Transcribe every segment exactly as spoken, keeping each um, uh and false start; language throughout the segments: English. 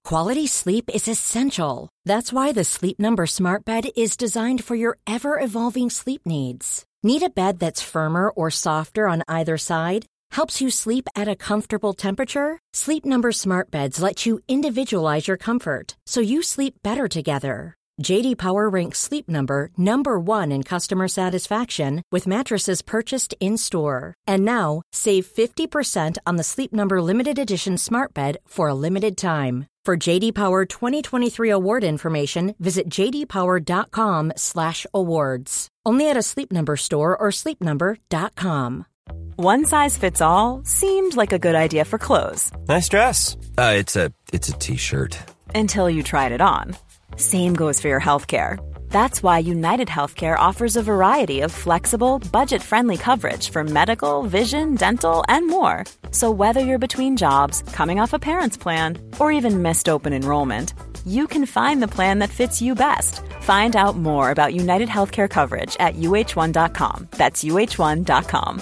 Quality sleep is essential. That's why the Sleep Number Smart Bed is designed for your ever-evolving sleep needs. Need a bed that's firmer or softer on either side? Helps you sleep at a comfortable temperature? Sleep Number Smart Beds let you individualize your comfort, so you sleep better together. J D Power ranks Sleep Number number one in customer satisfaction with mattresses purchased in-store. And now, save fifty percent on the Sleep Number Limited Edition Smart Bed for a limited time. For J D Power twenty twenty-three award information, visit j d power dot com slash awards. Only at a Sleep Number store or sleep number dot com. One size fits all seemed like a good idea for clothes. Nice dress. Uh, it's a it's a t-shirt. Until you tried it on. Same goes for your healthcare. That's why United Healthcare offers a variety of flexible, budget-friendly coverage for medical, vision, dental, and more. So whether you're between jobs, coming off a parent's plan, or even missed open enrollment, you can find the plan that fits you best. Find out more about United Healthcare coverage at u h one dot com. That's u h one dot com.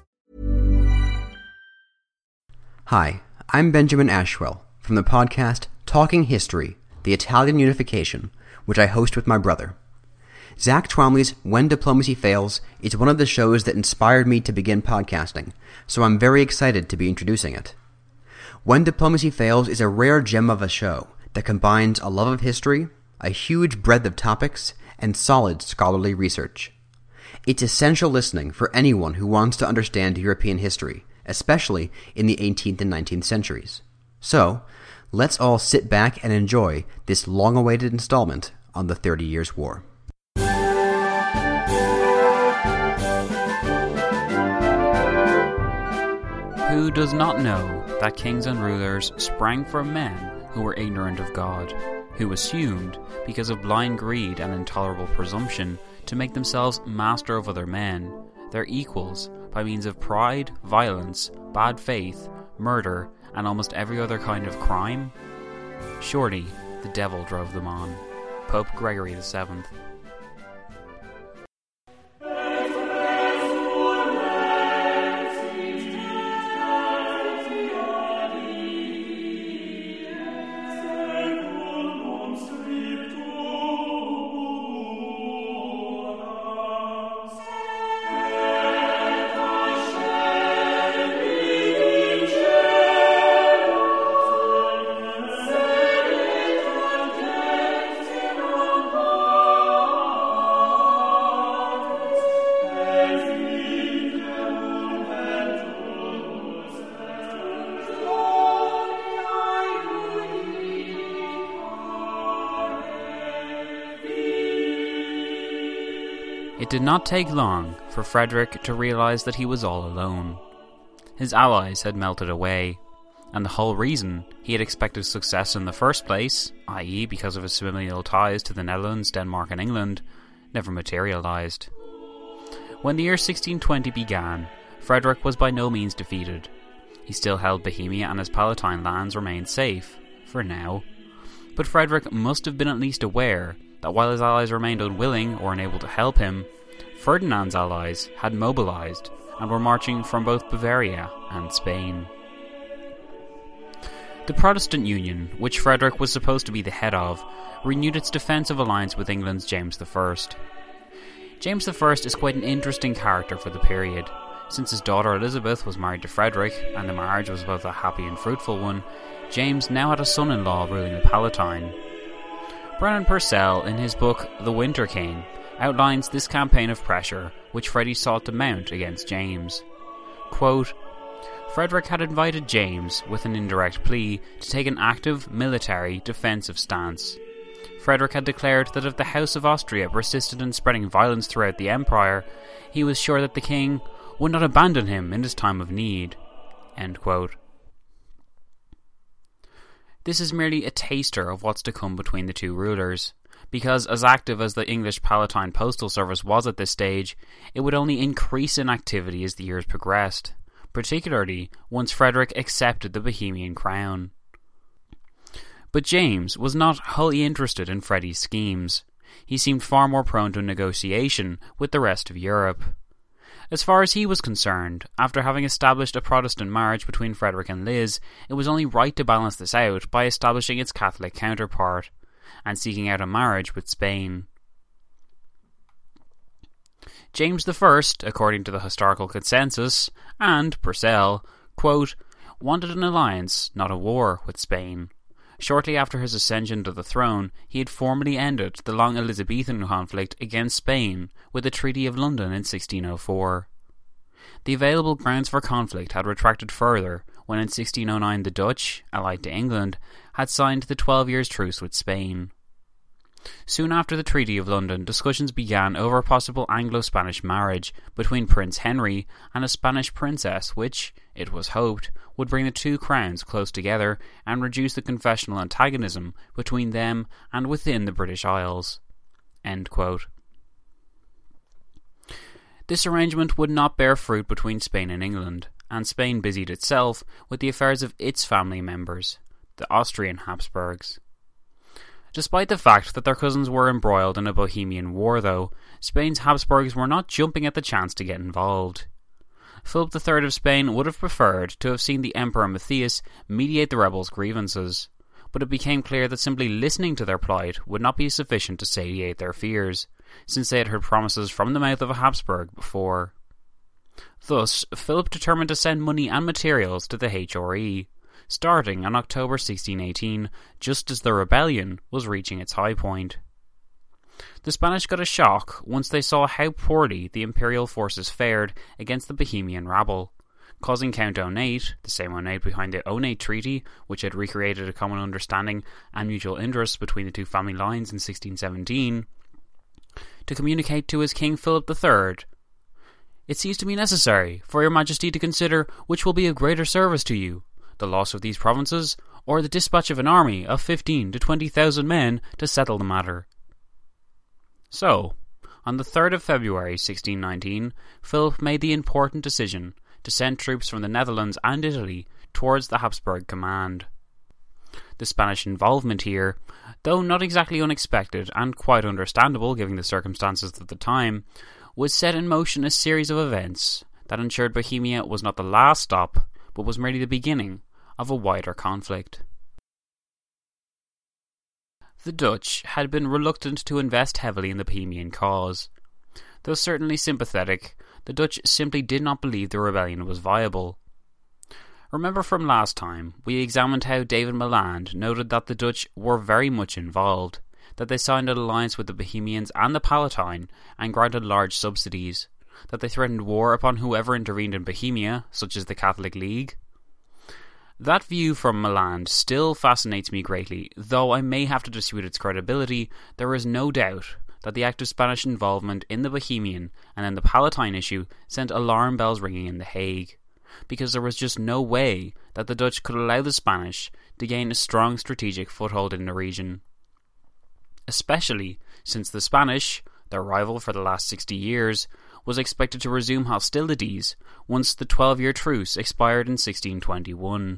Hi, I'm Benjamin Ashwell from the podcast Talking History, The Italian Unification, which I host with my brother. Zach Twomley's When Diplomacy Fails is one of the shows that inspired me to begin podcasting, so I'm very excited to be introducing it. When Diplomacy Fails is a rare gem of a show that combines a love of history, a huge breadth of topics, and solid scholarly research. It's essential listening for anyone who wants to understand European history, especially in the eighteenth and nineteenth centuries. So, let's all sit back and enjoy this long-awaited installment on the Thirty Years' War. Who does not know that kings and rulers sprang from men who were ignorant of God, who assumed, because of blind greed and intolerable presumption, to make themselves master of other men, their equals, by means of pride, violence, bad faith, murder, and almost every other kind of crime? Surely the devil drove them on. Pope Gregory the Seventh. It did not take long for Frederick to realise that he was all alone. His allies had melted away, and the whole reason he had expected success in the first place, that is because of his familial ties to the Netherlands, Denmark and England, never materialised. When the year sixteen twenty began, Frederick was by no means defeated. He still held Bohemia and his Palatine lands remained safe, for now. But Frederick must have been at least aware that while his allies remained unwilling or unable to help him, Ferdinand's allies had mobilised and were marching from both Bavaria and Spain. The Protestant Union, which Frederick was supposed to be the head of, renewed its defensive alliance with England's James the First. James the First is quite an interesting character for the period. Since his daughter Elizabeth was married to Frederick, and the marriage was both a happy and fruitful one, James now had a son-in-law ruling the Palatine. Brennan Purcell, in his book The Winter King, outlines this campaign of pressure which Freddie sought to mount against James. Quote, Frederick had invited James, with an indirect plea, to take an active, military, defensive stance. Frederick had declared that if the House of Austria persisted in spreading violence throughout the empire, he was sure that the king would not abandon him in his time of need. End quote. This is merely a taster of what's to come between the two rulers, because as active as the English Palatine Postal Service was at this stage, it would only increase in activity as the years progressed, particularly once Frederick accepted the Bohemian crown. But James was not wholly interested in Freddie's schemes. He seemed far more prone to negotiation with the rest of Europe. As far as he was concerned, after having established a Protestant marriage between Frederick and Liz, it was only right to balance this out by establishing its Catholic counterpart, and seeking out a marriage with Spain. James the First, according to the historical consensus, and Purcell, quote, wanted an alliance, not a war, with Spain. Shortly after his ascension to the throne, he had formally ended the long Elizabethan conflict against Spain with the Treaty of London in sixteen oh four. The available grounds for conflict had retracted further when in sixteen oh nine the Dutch, allied to England, had signed the twelve years truce with Spain. Soon after the Treaty of London, discussions began over a possible Anglo-Spanish marriage between Prince Henry and a Spanish princess which, it was hoped, would bring the two crowns close together and reduce the confessional antagonism between them and within the British Isles. End quote. This arrangement would not bear fruit between Spain and England, and Spain busied itself with the affairs of its family members, the Austrian Habsburgs. Despite the fact that their cousins were embroiled in a Bohemian war, though, Spain's Habsburgs were not jumping at the chance to get involved. Philip the Third of Spain would have preferred to have seen the Emperor Matthias mediate the rebels' grievances, but it became clear that simply listening to their plight would not be sufficient to satiate their fears, since they had heard promises from the mouth of a Habsburg before. Thus, Philip determined to send money and materials to the H R E, starting on October sixteen eighteen, just as the rebellion was reaching its high point. The Spanish got a shock once they saw how poorly the imperial forces fared against the Bohemian rabble, causing Count Onate, the same Onate behind the Onate Treaty, which had recreated a common understanding and mutual interests between the two family lines in sixteen seventeen, to communicate to his King Philip the Third, "It seems to me necessary for your Majesty to consider which will be of greater service to you, the loss of these provinces, or the dispatch of an army of fifteen to twenty thousand men to settle the matter." So, on the third of February sixteen nineteen, Philip made the important decision to send troops from the Netherlands and Italy towards the Habsburg command. The Spanish involvement here, though not exactly unexpected and quite understandable given the circumstances of the time, would set in motion a series of events that ensured Bohemia was not the last stop, but was merely the beginning of a wider conflict. The Dutch had been reluctant to invest heavily in the Bohemian cause. Though certainly sympathetic, the Dutch simply did not believe the rebellion was viable. Remember from last time, we examined how David Maland noted that the Dutch were very much involved, that they signed an alliance with the Bohemians and the Palatine and granted large subsidies, that they threatened war upon whoever intervened in Bohemia, such as the Catholic League. That view from Maland still fascinates me greatly, though I may have to dispute its credibility. There is no doubt that the active Spanish involvement in the Bohemian and in the Palatine issue sent alarm bells ringing in The Hague, because there was just no way that the Dutch could allow the Spanish to gain a strong strategic foothold in the region. Especially since the Spanish, their rival for the last sixty years, was expected to resume hostilities once the twelve-year truce expired in sixteen twenty-one.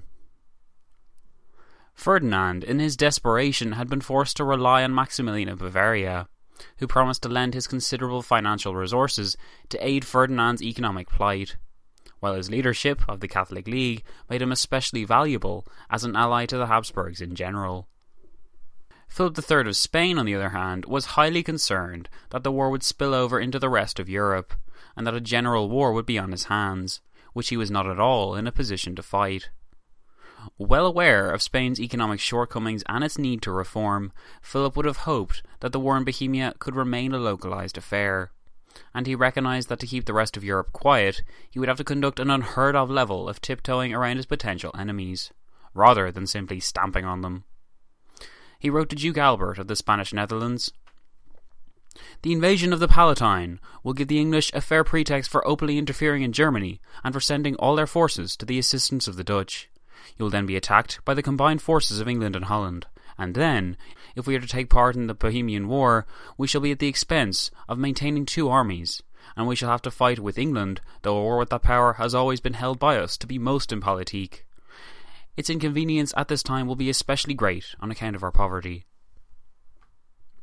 Ferdinand, in his desperation, had been forced to rely on Maximilian of Bavaria, who promised to lend his considerable financial resources to aid Ferdinand's economic plight, while his leadership of the Catholic League made him especially valuable as an ally to the Habsburgs in general. Philip the Third of Spain, on the other hand, was highly concerned that the war would spill over into the rest of Europe, and that a general war would be on his hands, which he was not at all in a position to fight. Well aware of Spain's economic shortcomings and its need to reform, Philip would have hoped that the war in Bohemia could remain a localized affair, and he recognised that to keep the rest of Europe quiet, he would have to conduct an unheard of level of tiptoeing around his potential enemies, rather than simply stamping on them. He wrote to Duke Albert of the Spanish Netherlands, "The invasion of the Palatine will give the English a fair pretext for openly interfering in Germany and for sending all their forces to the assistance of the Dutch. You will then be attacked by the combined forces of England and Holland, and then, if we are to take part in the Bohemian War, we shall be at the expense of maintaining two armies, and we shall have to fight with England, though a war with that power has always been held by us to be most impolitique. Its inconvenience at this time will be especially great on account of our poverty."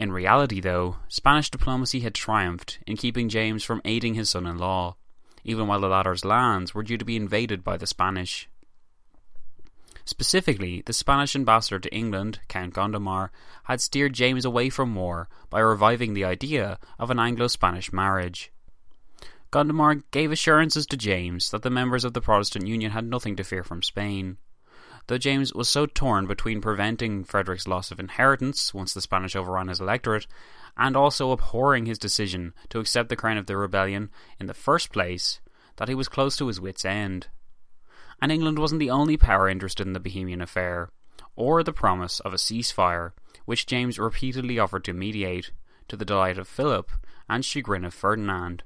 In reality, though, Spanish diplomacy had triumphed in keeping James from aiding his son-in-law, even while the latter's lands were due to be invaded by the Spanish. Specifically, the Spanish ambassador to England, Count Gondomar, had steered James away from war by reviving the idea of an Anglo-Spanish marriage. Gondomar gave assurances to James that the members of the Protestant Union had nothing to fear from Spain. Though James was so torn between preventing Frederick's loss of inheritance once the Spanish overran his electorate, and also abhorring his decision to accept the crown of the rebellion in the first place, that he was close to his wits' end. And England wasn't the only power interested in the Bohemian affair, or the promise of a ceasefire, which James repeatedly offered to mediate, to the delight of Philip and chagrin of Ferdinand.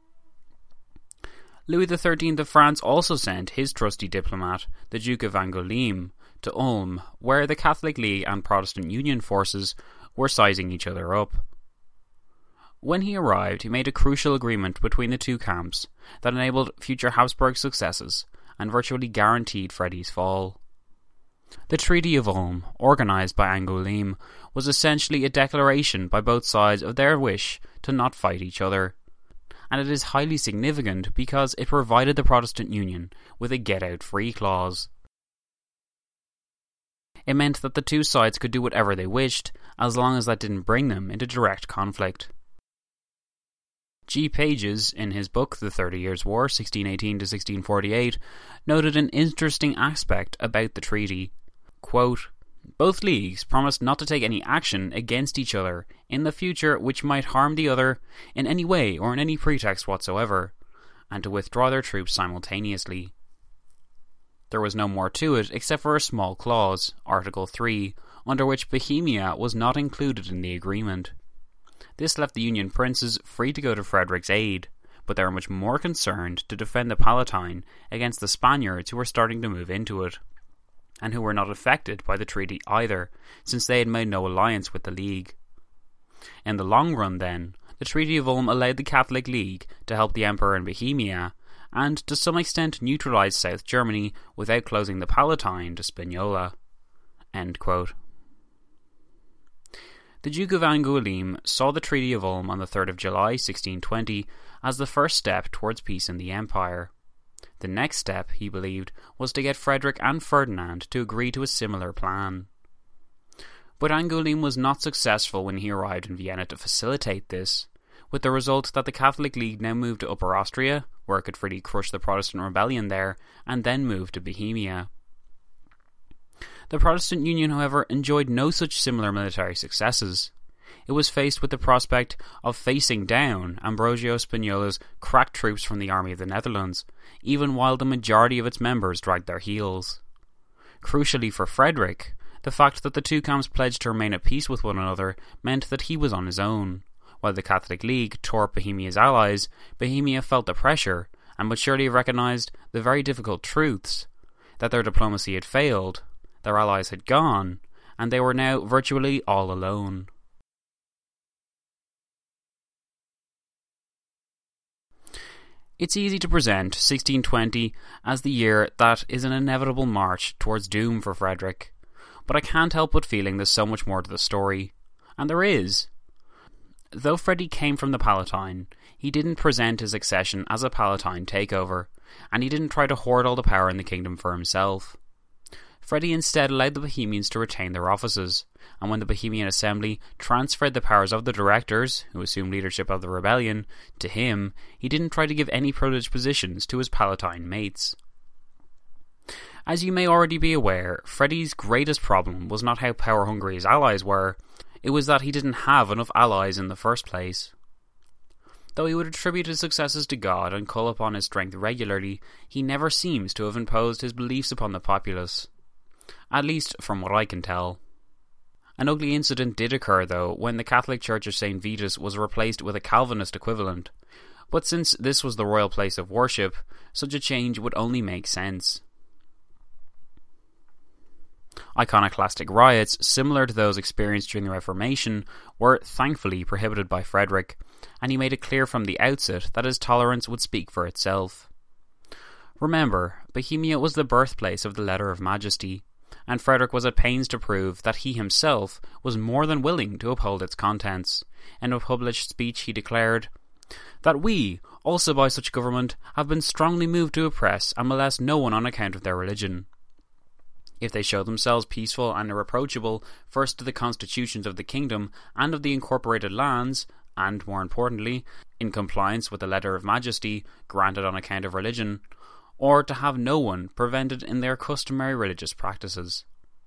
Louis the thirteenth of France also sent his trusty diplomat, the Duke of Angoulême, to Ulm, where the Catholic League and Protestant Union forces were sizing each other up. When he arrived, he made a crucial agreement between the two camps that enabled future Habsburg successes and virtually guaranteed Freddy's fall. The Treaty of Ulm, organised by Angoulême, was essentially a declaration by both sides of their wish to not fight each other, and it is highly significant because it provided the Protestant Union with a get-out-free clause. It meant that the two sides could do whatever they wished, as long as that didn't bring them into direct conflict. G. Pages, in his book The Thirty Years' War, sixteen eighteen to sixteen forty-eight, noted an interesting aspect about the treaty. Quote, "Both leagues promised not to take any action against each other in the future which might harm the other in any way or on any pretext whatsoever, and to withdraw their troops simultaneously." There was no more to it except for a small clause, Article three, under which Bohemia was not included in the agreement. This left the Union princes free to go to Frederick's aid, but they were much more concerned to defend the Palatine against the Spaniards who were starting to move into it, and who were not affected by the treaty either, since they had made no alliance with the League. In the long run, then, the Treaty of Ulm allowed the Catholic League to help the Emperor in Bohemia, and to some extent neutralise South Germany without closing the Palatine to Spagnola. End quote. The Duke of Angoulême saw the Treaty of Ulm on the third of July sixteen twenty as the first step towards peace in the Empire. The next step, he believed, was to get Frederick and Ferdinand to agree to a similar plan. But Angoulême was not successful when he arrived in Vienna to facilitate this, with the result that the Catholic League now moved to Upper Austria, where it could freely crush the Protestant rebellion there, and then moved to Bohemia. The Protestant Union, however, enjoyed no such similar military successes. It was faced with the prospect of facing down Ambrogio Spagnola's crack troops from the Army of the Netherlands, even while the majority of its members dragged their heels. Crucially for Frederick, the fact that the two camps pledged to remain at peace with one another meant that he was on his own. While the Catholic League tore up Bohemia's allies, Bohemia felt the pressure, and would surely have recognised the very difficult truths, that their diplomacy had failed, their allies had gone, and they were now virtually all alone. It's easy to present sixteen twenty as the year that is an inevitable march towards doom for Frederick, but I can't help but feeling there's so much more to the story. And there is. Though Freddie came from the Palatine, he didn't present his accession as a Palatine takeover, and he didn't try to hoard all the power in the kingdom for himself. Freddie instead allowed the Bohemians to retain their offices, and when the Bohemian Assembly transferred the powers of the directors, who assumed leadership of the rebellion, to him, he didn't try to give any privileged positions to his Palatine mates. As you may already be aware, Freddie's greatest problem was not how power-hungry his allies were, it was that he didn't have enough allies in the first place. Though he would attribute his successes to God and call upon his strength regularly, he never seems to have imposed his beliefs upon the populace. At least from what I can tell. An ugly incident did occur, though, when the Catholic Church of Saint Vitus was replaced with a Calvinist equivalent, but since this was the royal place of worship, such a change would only make sense. Iconoclastic riots, similar to those experienced during the Reformation, were thankfully prohibited by Frederick, and he made it clear from the outset that his tolerance would speak for itself. Remember, Bohemia was the birthplace of the Letter of Majesty, and Frederick was at pains to prove that he himself was more than willing to uphold its contents. In a published speech he declared, "That we, also by such government, have been strongly moved to oppress and molest no one on account of their religion. If they show themselves peaceful and irreproachable, first to the constitutions of the kingdom and of the incorporated lands, and, more importantly, in compliance with the letter of majesty granted on account of religion, or to have no one prevented in their customary religious practices."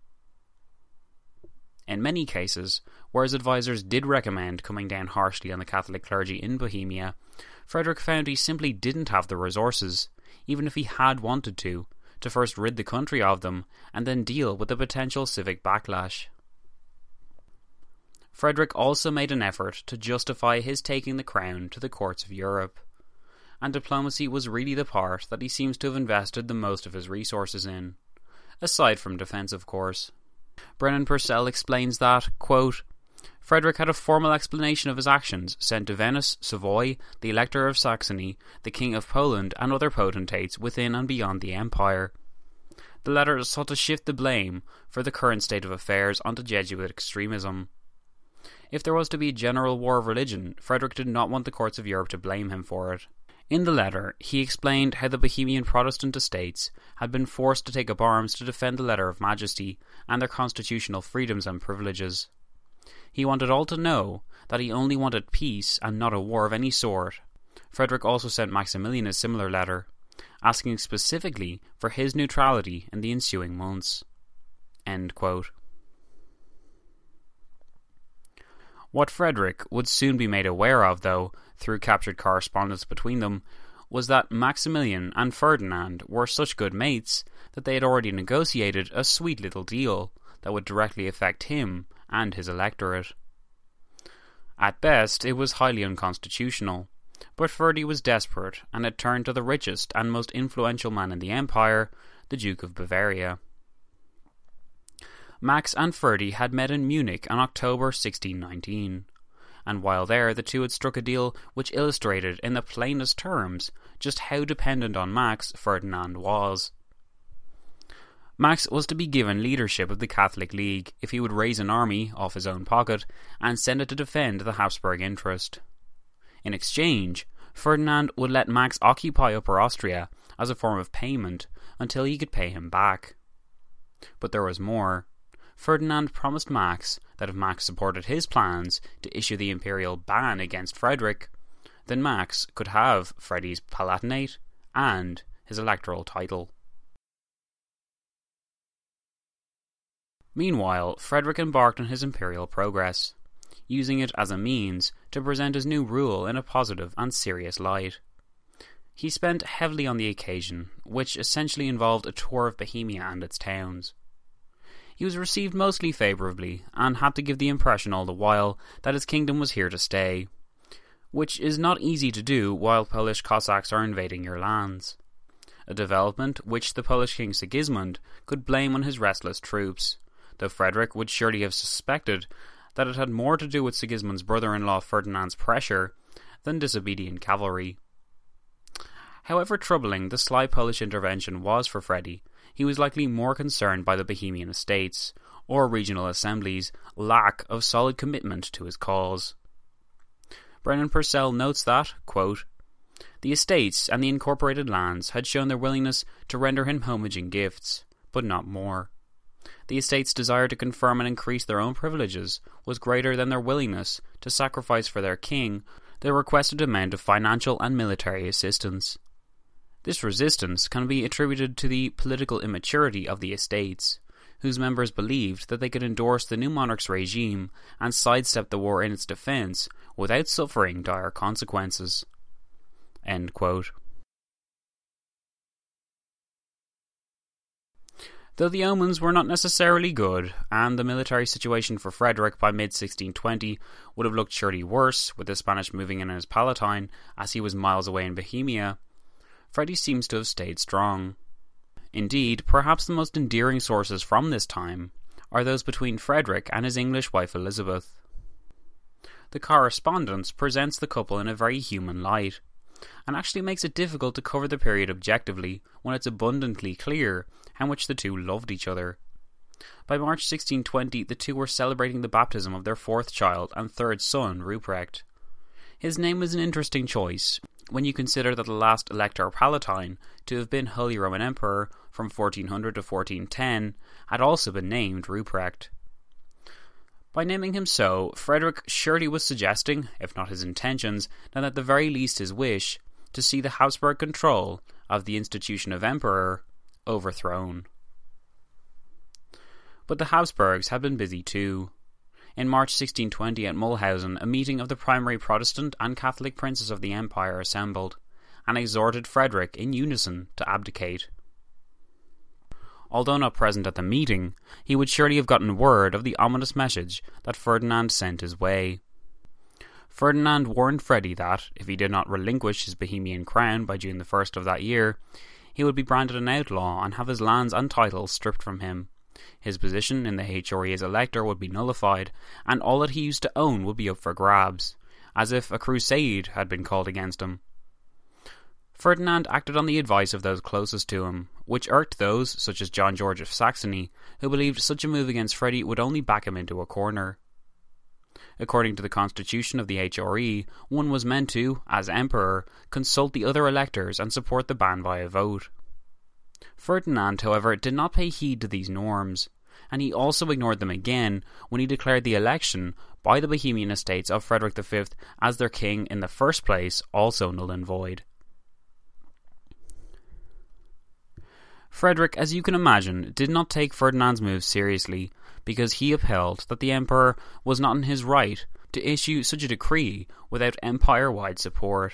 In many cases, where his advisers did recommend coming down harshly on the Catholic clergy in Bohemia, Frederick found he simply didn't have the resources, even if he had wanted to, to first rid the country of them and then deal with the potential civic backlash. Frederick also made an effort to justify his taking the crown to the courts of Europe, and diplomacy was really the part that he seems to have invested the most of his resources in, aside from defence of course. Brennan Purcell explains that, quote, "Frederick had a formal explanation of his actions sent to Venice, Savoy, the Elector of Saxony, the King of Poland, and other potentates within and beyond the empire. The letter sought to shift the blame for the current state of affairs onto Jesuit extremism. If there was to be a general war of religion, Frederick did not want the courts of Europe to blame him for it. In the letter, he explained how the Bohemian Protestant estates had been forced to take up arms to defend the letter of majesty and their constitutional freedoms and privileges. He wanted all to know that he only wanted peace and not a war of any sort. Frederick also sent Maximilian a similar letter, asking specifically for his neutrality in the ensuing months." End quote. What Frederick would soon be made aware of, though, through captured correspondence between them, was that Maximilian and Ferdinand were such good mates that they had already negotiated a sweet little deal that would directly affect him and his electorate. At best, it was highly unconstitutional, but Ferdy was desperate and had turned to the richest and most influential man in the empire, the Duke of Bavaria. Max and Ferdy had met in Munich in October sixteen nineteen, and while there the two had struck a deal which illustrated in the plainest terms just how dependent on Max Ferdinand was. Max was to be given leadership of the Catholic League if he would raise an army off his own pocket and send it to defend the Habsburg interest. In exchange, Ferdinand would let Max occupy Upper Austria as a form of payment until he could pay him back. But there was more. Ferdinand promised Max that if Max supported his plans to issue the imperial ban against Frederick, then Max could have Freddy's Palatinate and his electoral title. Meanwhile, Frederick embarked on his imperial progress, using it as a means to present his new rule in a positive and serious light. He spent heavily on the occasion, which essentially involved a tour of Bohemia and its towns. He was received mostly favourably, and had to give the impression all the while that his kingdom was here to stay, which is not easy to do while Polish Cossacks are invading your lands, a development which the Polish king Sigismund could blame on his restless troops, though Frederick would surely have suspected that it had more to do with Sigismund's brother-in-law Ferdinand's pressure than disobedient cavalry. However troubling the sly Polish intervention was for Freddy, he was likely more concerned by the Bohemian estates, or regional assemblies' lack of solid commitment to his cause. Brennan Purcell notes that, quote, "The estates and the incorporated lands had shown their willingness to render him homage and gifts, but not more. The estates' desire to confirm and increase their own privileges was greater than their willingness to sacrifice for their king the requested amount of financial and military assistance. This resistance can be attributed to the political immaturity of the estates, whose members believed that they could endorse the new monarch's regime and sidestep the war in its defence without suffering dire consequences." End quote. Though the omens were not necessarily good, and the military situation for Frederick by mid sixteen twenty would have looked surely worse with the Spanish moving in on his Palatine as he was miles away in Bohemia, Freddy seems to have stayed strong. Indeed, perhaps the most endearing sources from this time are those between Frederick and his English wife Elizabeth. The correspondence presents the couple in a very human light, and actually makes it difficult to cover the period objectively when it's abundantly clear how much the two loved each other. By March sixteen twenty, the two were celebrating the baptism of their fourth child and third son, Ruprecht. His name was an interesting choice, when you consider that the last Elector Palatine to have been Holy Roman Emperor from fourteen hundred to fourteen ten had also been named Ruprecht. By naming him so, Frederick surely was suggesting, if not his intentions, then at the very least his wish, to see the Habsburg control of the institution of emperor overthrown. But the Habsburgs had been busy too. In March sixteen twenty at Mulhausen, a meeting of the primary Protestant and Catholic princes of the empire assembled, and exhorted Frederick in unison to abdicate. Although not present at the meeting, he would surely have gotten word of the ominous message that Ferdinand sent his way. Ferdinand warned Freddy that, if he did not relinquish his Bohemian crown by June the first of that year, he would be branded an outlaw and have his lands and titles stripped from him. His position in the H R E as elector would be nullified, and all that he used to own would be up for grabs, as if a crusade had been called against him. Ferdinand acted on the advice of those closest to him, which irked those, such as John George of Saxony, who believed such a move against Freddy would only back him into a corner. According to the constitution of the H R E, one was meant to, as emperor, consult the other electors and support the ban by a vote. Ferdinand, however, did not pay heed to these norms, and he also ignored them again when he declared the election by the Bohemian estates of Frederick the Fifth as their king in the first place also null and void. Frederick, as you can imagine, did not take Ferdinand's move seriously, because he upheld that the emperor was not in his right to issue such a decree without empire-wide support.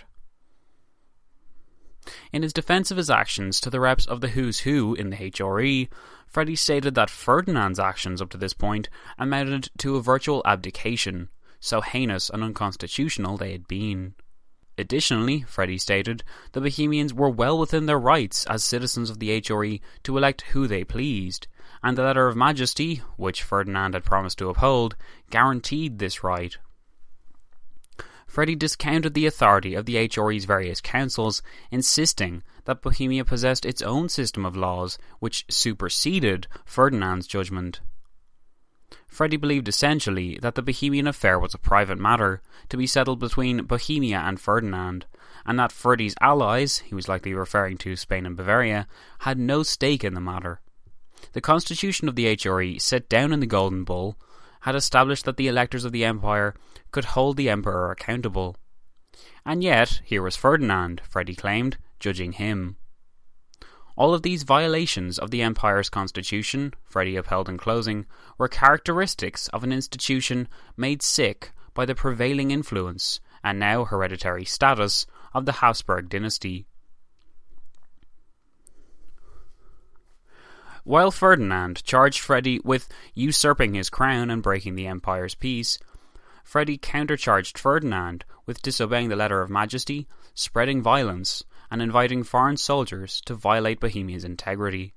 In his defence of his actions to the reps of the Who's Who in the H R E, Freddy stated that Ferdinand's actions up to this point amounted to a virtual abdication, so heinous and unconstitutional they had been. Additionally, Freddy stated, the Bohemians were well within their rights as citizens of the H R E to elect who they pleased, and the Letter of Majesty, which Ferdinand had promised to uphold, guaranteed this right. Freddy discounted the authority of the H R E's various councils, insisting that Bohemia possessed its own system of laws which superseded Ferdinand's judgment. Freddy believed essentially that the Bohemian affair was a private matter, to be settled between Bohemia and Ferdinand, and that Freddy's allies, he was likely referring to Spain and Bavaria, had no stake in the matter. The constitution of the H R E, set down in the Golden Bull, had established that the electors of the empire could hold the emperor accountable. And yet, here was Ferdinand, Freddy claimed, judging him. All of these violations of the empire's constitution, Freddy upheld in closing, were characteristics of an institution made sick by the prevailing influence, and now hereditary status, of the Habsburg dynasty. While Ferdinand charged Freddy with usurping his crown and breaking the empire's peace, Freddy countercharged Ferdinand with disobeying the Letter of Majesty, spreading violence, and inviting foreign soldiers to violate Bohemia's integrity.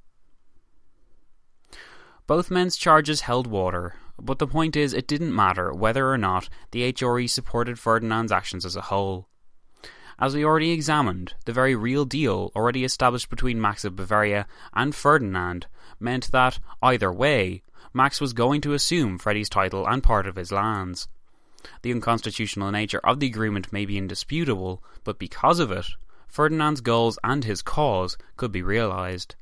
Both men's charges held water, but the point is it didn't matter whether or not the H R E supported Ferdinand's actions as a whole. As we already examined, the very real deal already established between Max of Bavaria and Ferdinand meant that, either way, Max was going to assume Freddy's title and part of his lands. The unconstitutional nature of the agreement may be indisputable, but because of it, Ferdinand's goals and his cause could be realised.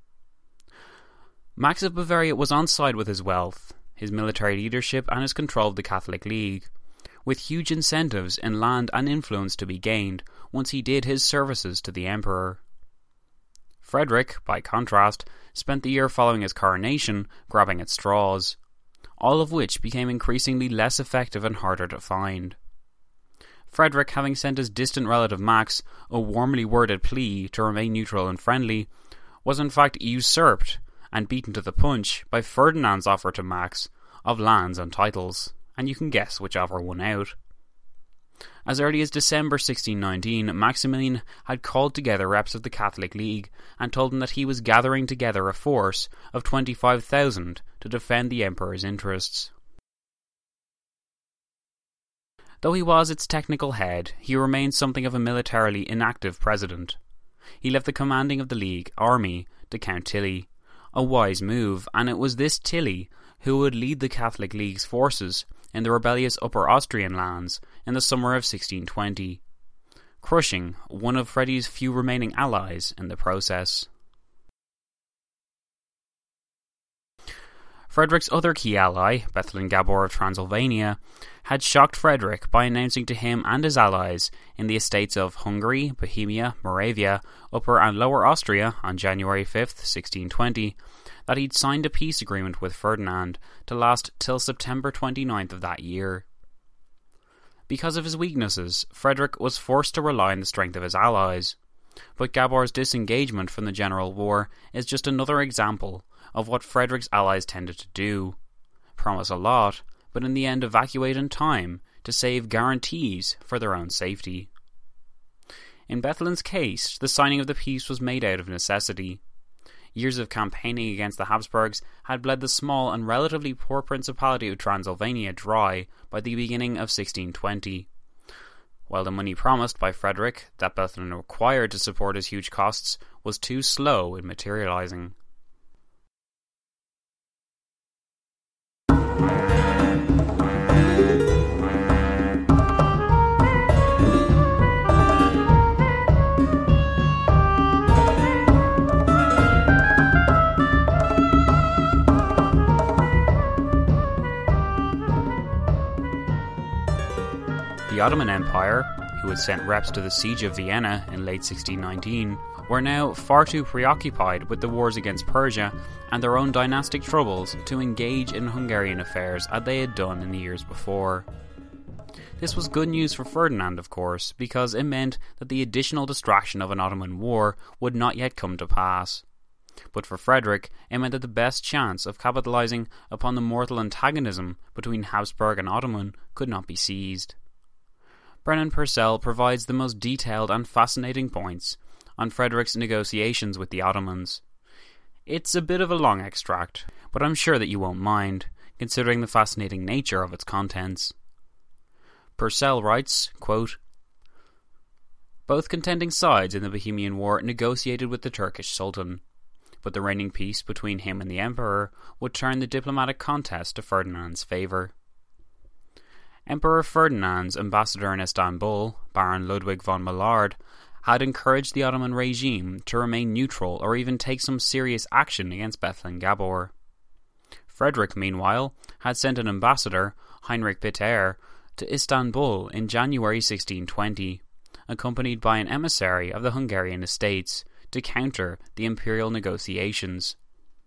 Max of Bavaria was on side with his wealth, his military leadership and his control of the Catholic League, with huge incentives in land and influence to be gained once he did his services to the emperor. Frederick, by contrast, spent the year following his coronation grabbing at straws, all of which became increasingly less effective and harder to find. Frederick, having sent his distant relative Max a warmly worded plea to remain neutral and friendly, was in fact usurped and beaten to the punch by Ferdinand's offer to Max of lands and titles, and you can guess whichever won out. As early as December sixteen nineteen, Maximilian had called together reps of the Catholic League and told them that he was gathering together a force of twenty-five thousand to defend the emperor's interests. Though he was its technical head, he remained something of a militarily inactive president. He left the commanding of the League army to Count Tilly, A wise move, and it was this Tilly who would lead the Catholic League's forces in the rebellious Upper Austrian lands in the summer of sixteen twenty, crushing one of Freddy's few remaining allies in the process. Frederick's other key ally, Bethlen Gabor of Transylvania, had shocked Frederick by announcing to him and his allies in the estates of Hungary, Bohemia, Moravia, Upper and Lower Austria on January fifth, sixteen twenty, that he'd signed a peace agreement with Ferdinand to last till September twenty-ninth of that year. Because of his weaknesses, Frederick was forced to rely on the strength of his allies, but Gabor's disengagement from the general war is just another example of what Frederick's allies tended to do: promise a lot, but in the end evacuate in time to save guarantees for their own safety. In Bethlen's case, the signing of the peace was made out of necessity. Years of campaigning against the Habsburgs had bled the small and relatively poor Principality of Transylvania dry by the beginning of sixteen twenty. While the money promised by Frederick that Bethlen required to support his huge costs was too slow in materializing. The Ottoman Empire, who had sent reps to the siege of Vienna in late sixteen nineteen, were now far too preoccupied with the wars against Persia and their own dynastic troubles to engage in Hungarian affairs as they had done in the years before. This was good news for Ferdinand, of course, because it meant that the additional distraction of an Ottoman war would not yet come to pass. But for Frederick, it meant that the best chance of capitalizing upon the mortal antagonism between Habsburg and Ottoman could not be seized. Brennan Purcell provides the most detailed and fascinating points on Frederick's negotiations with the Ottomans. It's a bit of a long extract, but I'm sure that you won't mind, considering the fascinating nature of its contents. Purcell writes, quote, "Both contending sides in the Bohemian War negotiated with the Turkish Sultan, but the reigning peace between him and the Emperor would turn the diplomatic contest to Ferdinand's favour. Emperor Ferdinand's ambassador in Istanbul, Baron Ludwig von Millard, had encouraged the Ottoman regime to remain neutral or even take some serious action against Bethlen Gabor. Frederick, meanwhile, had sent an ambassador, Heinrich Peter, to Istanbul in January sixteen twenty, accompanied by an emissary of the Hungarian estates, to counter the imperial negotiations.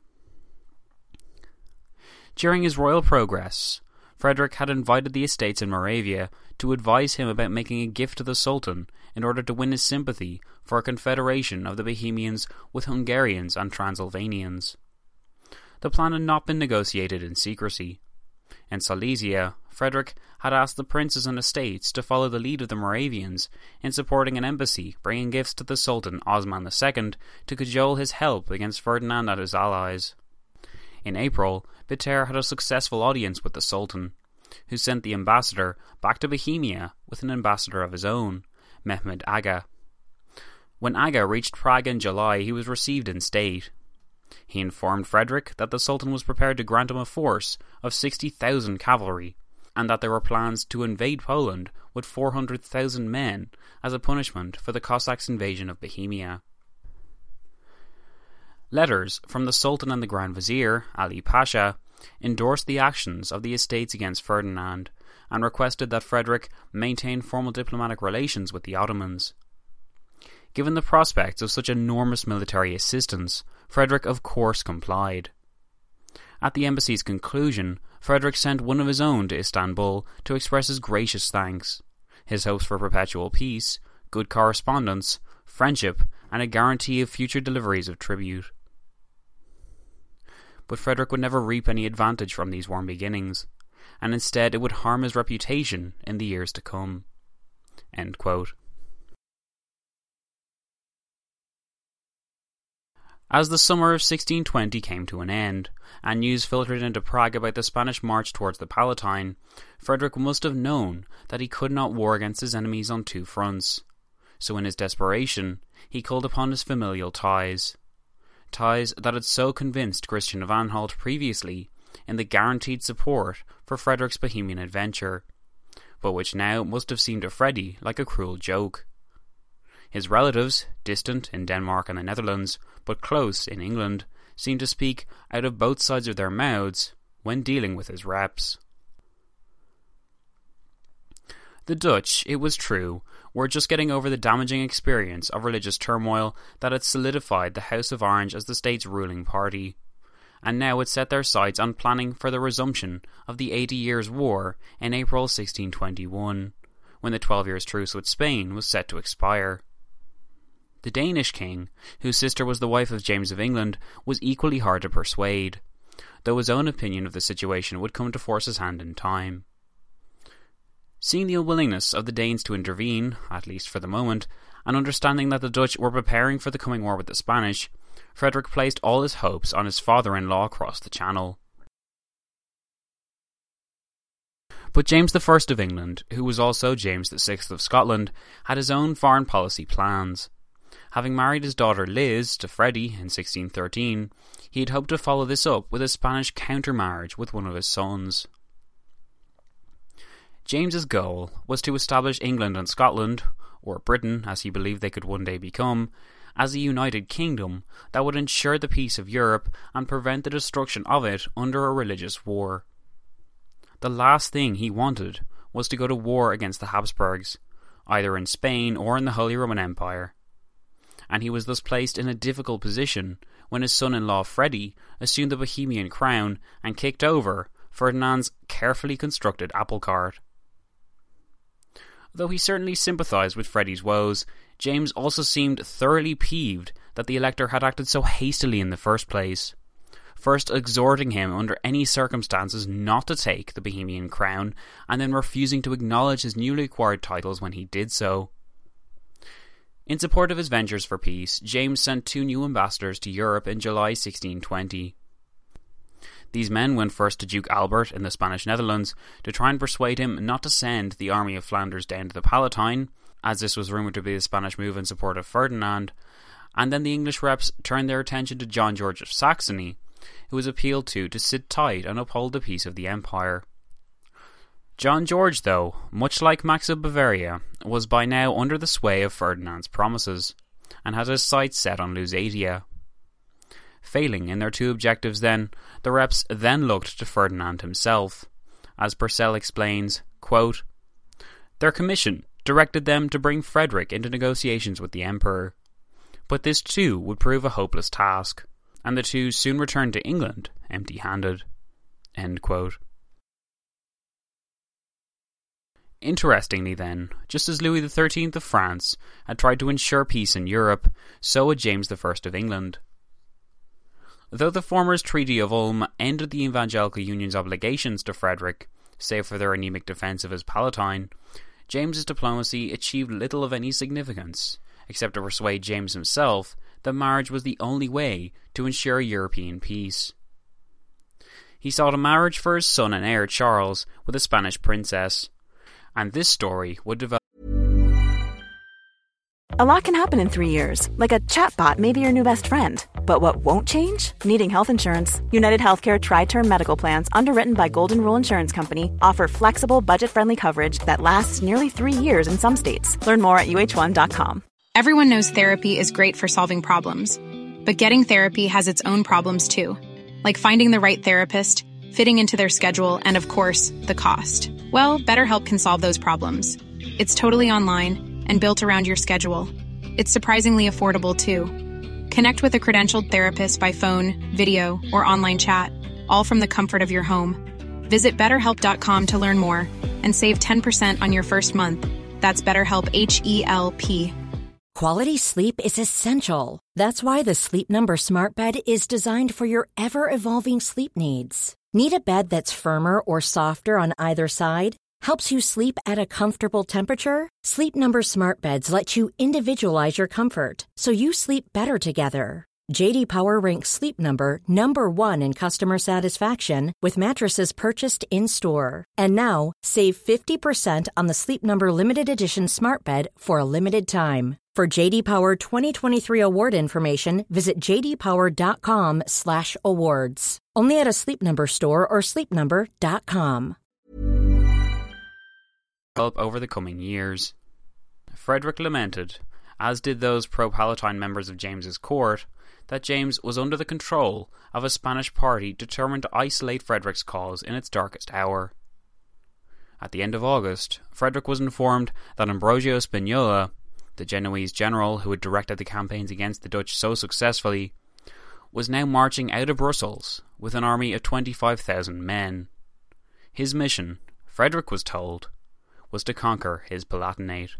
During his royal progress, Frederick had invited the estates in Moravia to advise him about making a gift to the Sultan in order to win his sympathy for a confederation of the Bohemians with Hungarians and Transylvanians. The plan had not been negotiated in secrecy. In Silesia, Frederick had asked the princes and estates to follow the lead of the Moravians in supporting an embassy bringing gifts to the Sultan Osman the Second to cajole his help against Ferdinand and his allies. In April, Peter had a successful audience with the Sultan, who sent the ambassador back to Bohemia with an ambassador of his own, Mehmed Aga. When Aga reached Prague in July, he was received in state. He informed Frederick that the Sultan was prepared to grant him a force of sixty thousand cavalry, and that there were plans to invade Poland with four hundred thousand men as a punishment for the Cossacks' invasion of Bohemia. Letters from the Sultan and the Grand Vizier, Ali Pasha, endorsed the actions of the estates against Ferdinand and requested that Frederick maintain formal diplomatic relations with the Ottomans. Given the prospects of such enormous military assistance, Frederick of course complied. At the embassy's conclusion, Frederick sent one of his own to Istanbul to express his gracious thanks, his hopes for perpetual peace, good correspondence, friendship, and a guarantee of future deliveries of tribute. But Frederick would never reap any advantage from these warm beginnings, and instead it would harm his reputation in the years to come." End quote. As the summer of sixteen twenty came to an end, and news filtered into Prague about the Spanish march towards the Palatine, Frederick must have known that he could not war against his enemies on two fronts. So in his desperation, he called upon his familial ties. ties that had so convinced Christian of Anhalt previously in the guaranteed support for Frederick's Bohemian adventure, but which now must have seemed to Freddy like a cruel joke. His relatives, distant in Denmark and the Netherlands, but close in England, seemed to speak out of both sides of their mouths when dealing with his reps. The Dutch, it was true, were just getting over the damaging experience of religious turmoil that had solidified the House of Orange as the state's ruling party, and now had set their sights on planning for the resumption of the Eighty Years' War in April sixteen twenty-one, when the Twelve Years' Truce with Spain was set to expire. The Danish king, whose sister was the wife of James of England, was equally hard to persuade, though his own opinion of the situation would come to force his hand in time. Seeing the unwillingness of the Danes to intervene, at least for the moment, and understanding that the Dutch were preparing for the coming war with the Spanish, Frederick placed all his hopes on his father-in-law across the Channel. But James the First of England, who was also James the Sixth of Scotland, had his own foreign policy plans. Having married his daughter Liz to Freddy in sixteen thirteen, he had hoped to follow this up with a Spanish counter-marriage with one of his sons. James's goal was to establish England and Scotland, or Britain as he believed they could one day become, as a united kingdom that would ensure the peace of Europe and prevent the destruction of it under a religious war. The last thing he wanted was to go to war against the Habsburgs, either in Spain or in the Holy Roman Empire, and he was thus placed in a difficult position when his son-in-law Freddy assumed the Bohemian crown and kicked over Ferdinand's carefully constructed apple cart. Though he certainly sympathised with Freddy's woes, James also seemed thoroughly peeved that the Elector had acted so hastily in the first place, first exhorting him under any circumstances not to take the Bohemian crown, and then refusing to acknowledge his newly acquired titles when he did so. In support of his ventures for peace, James sent two new ambassadors to Europe in July sixteen twenty. These men went first to Duke Albert in the Spanish Netherlands to try and persuade him not to send the army of Flanders down to the Palatine, as this was rumoured to be the Spanish move in support of Ferdinand, and then the English reps turned their attention to John George of Saxony, who was appealed to to sit tight and uphold the peace of the empire. John George, though, much like Max of Bavaria, was by now under the sway of Ferdinand's promises, and had his sights set on Lusatia. Failing in their two objectives then, the reps then looked to Ferdinand himself. As Purcell explains, quote, "Their commission directed them to bring Frederick into negotiations with the Emperor. But this too would prove a hopeless task, and the two soon returned to England empty-handed." End quote. Interestingly then, just as Louis the Thirteenth of France had tried to ensure peace in Europe, so had James the First of England. Though the former's Treaty of Ulm ended the Evangelical Union's obligations to Frederick, save for their anemic defence of his Palatine, James's diplomacy achieved little of any significance, except to persuade James himself that marriage was the only way to ensure European peace. He sought a marriage for his son and heir Charles with a Spanish princess, and this story would develop. A lot can happen in three years, like a chatbot may be your new best friend. But what won't change? Needing health insurance. United Healthcare Tri-Term Medical Plans, underwritten by Golden Rule Insurance Company, offer flexible, budget-friendly coverage that lasts nearly three years in some states. Learn more at U H one dot com. Everyone knows therapy is great for solving problems. But getting therapy has its own problems too. Like finding the right therapist, fitting into their schedule, and of course, the cost. Well, BetterHelp can solve those problems. It's totally online and built around your schedule. It's surprisingly affordable, too. Connect with a credentialed therapist by phone, video, or online chat, all from the comfort of your home. Visit better help dot com to learn more and save ten percent on your first month. That's BetterHelp, H E L P. Quality sleep is essential. That's why the Sleep Number Smart Bed is designed for your ever-evolving sleep needs. Need a bed that's firmer or softer on either side? Helps you sleep at a comfortable temperature? Sleep Number Smart Beds let you individualize your comfort so you sleep better together. J D Power ranks Sleep Number number one in customer satisfaction with mattresses purchased in-store. And now, save fifty percent on the Sleep Number Limited Edition Smart Bed for a limited time. For J D Power twenty twenty-three award information, visit j d power dot com slash awards. Only at a Sleep Number store or sleep number dot com. Over the coming years, Frederick lamented, as did those pro-Palatine members of James's court, that James was under the control of a Spanish party determined to isolate Frederick's cause in its darkest hour. At the end of August, Frederick was informed that Ambrogio Spagnola, the Genoese general who had directed the campaigns against the Dutch so successfully, was now marching out of Brussels with an army of twenty-five thousand men. His mission, Frederick was told, was to conquer his Palatinate.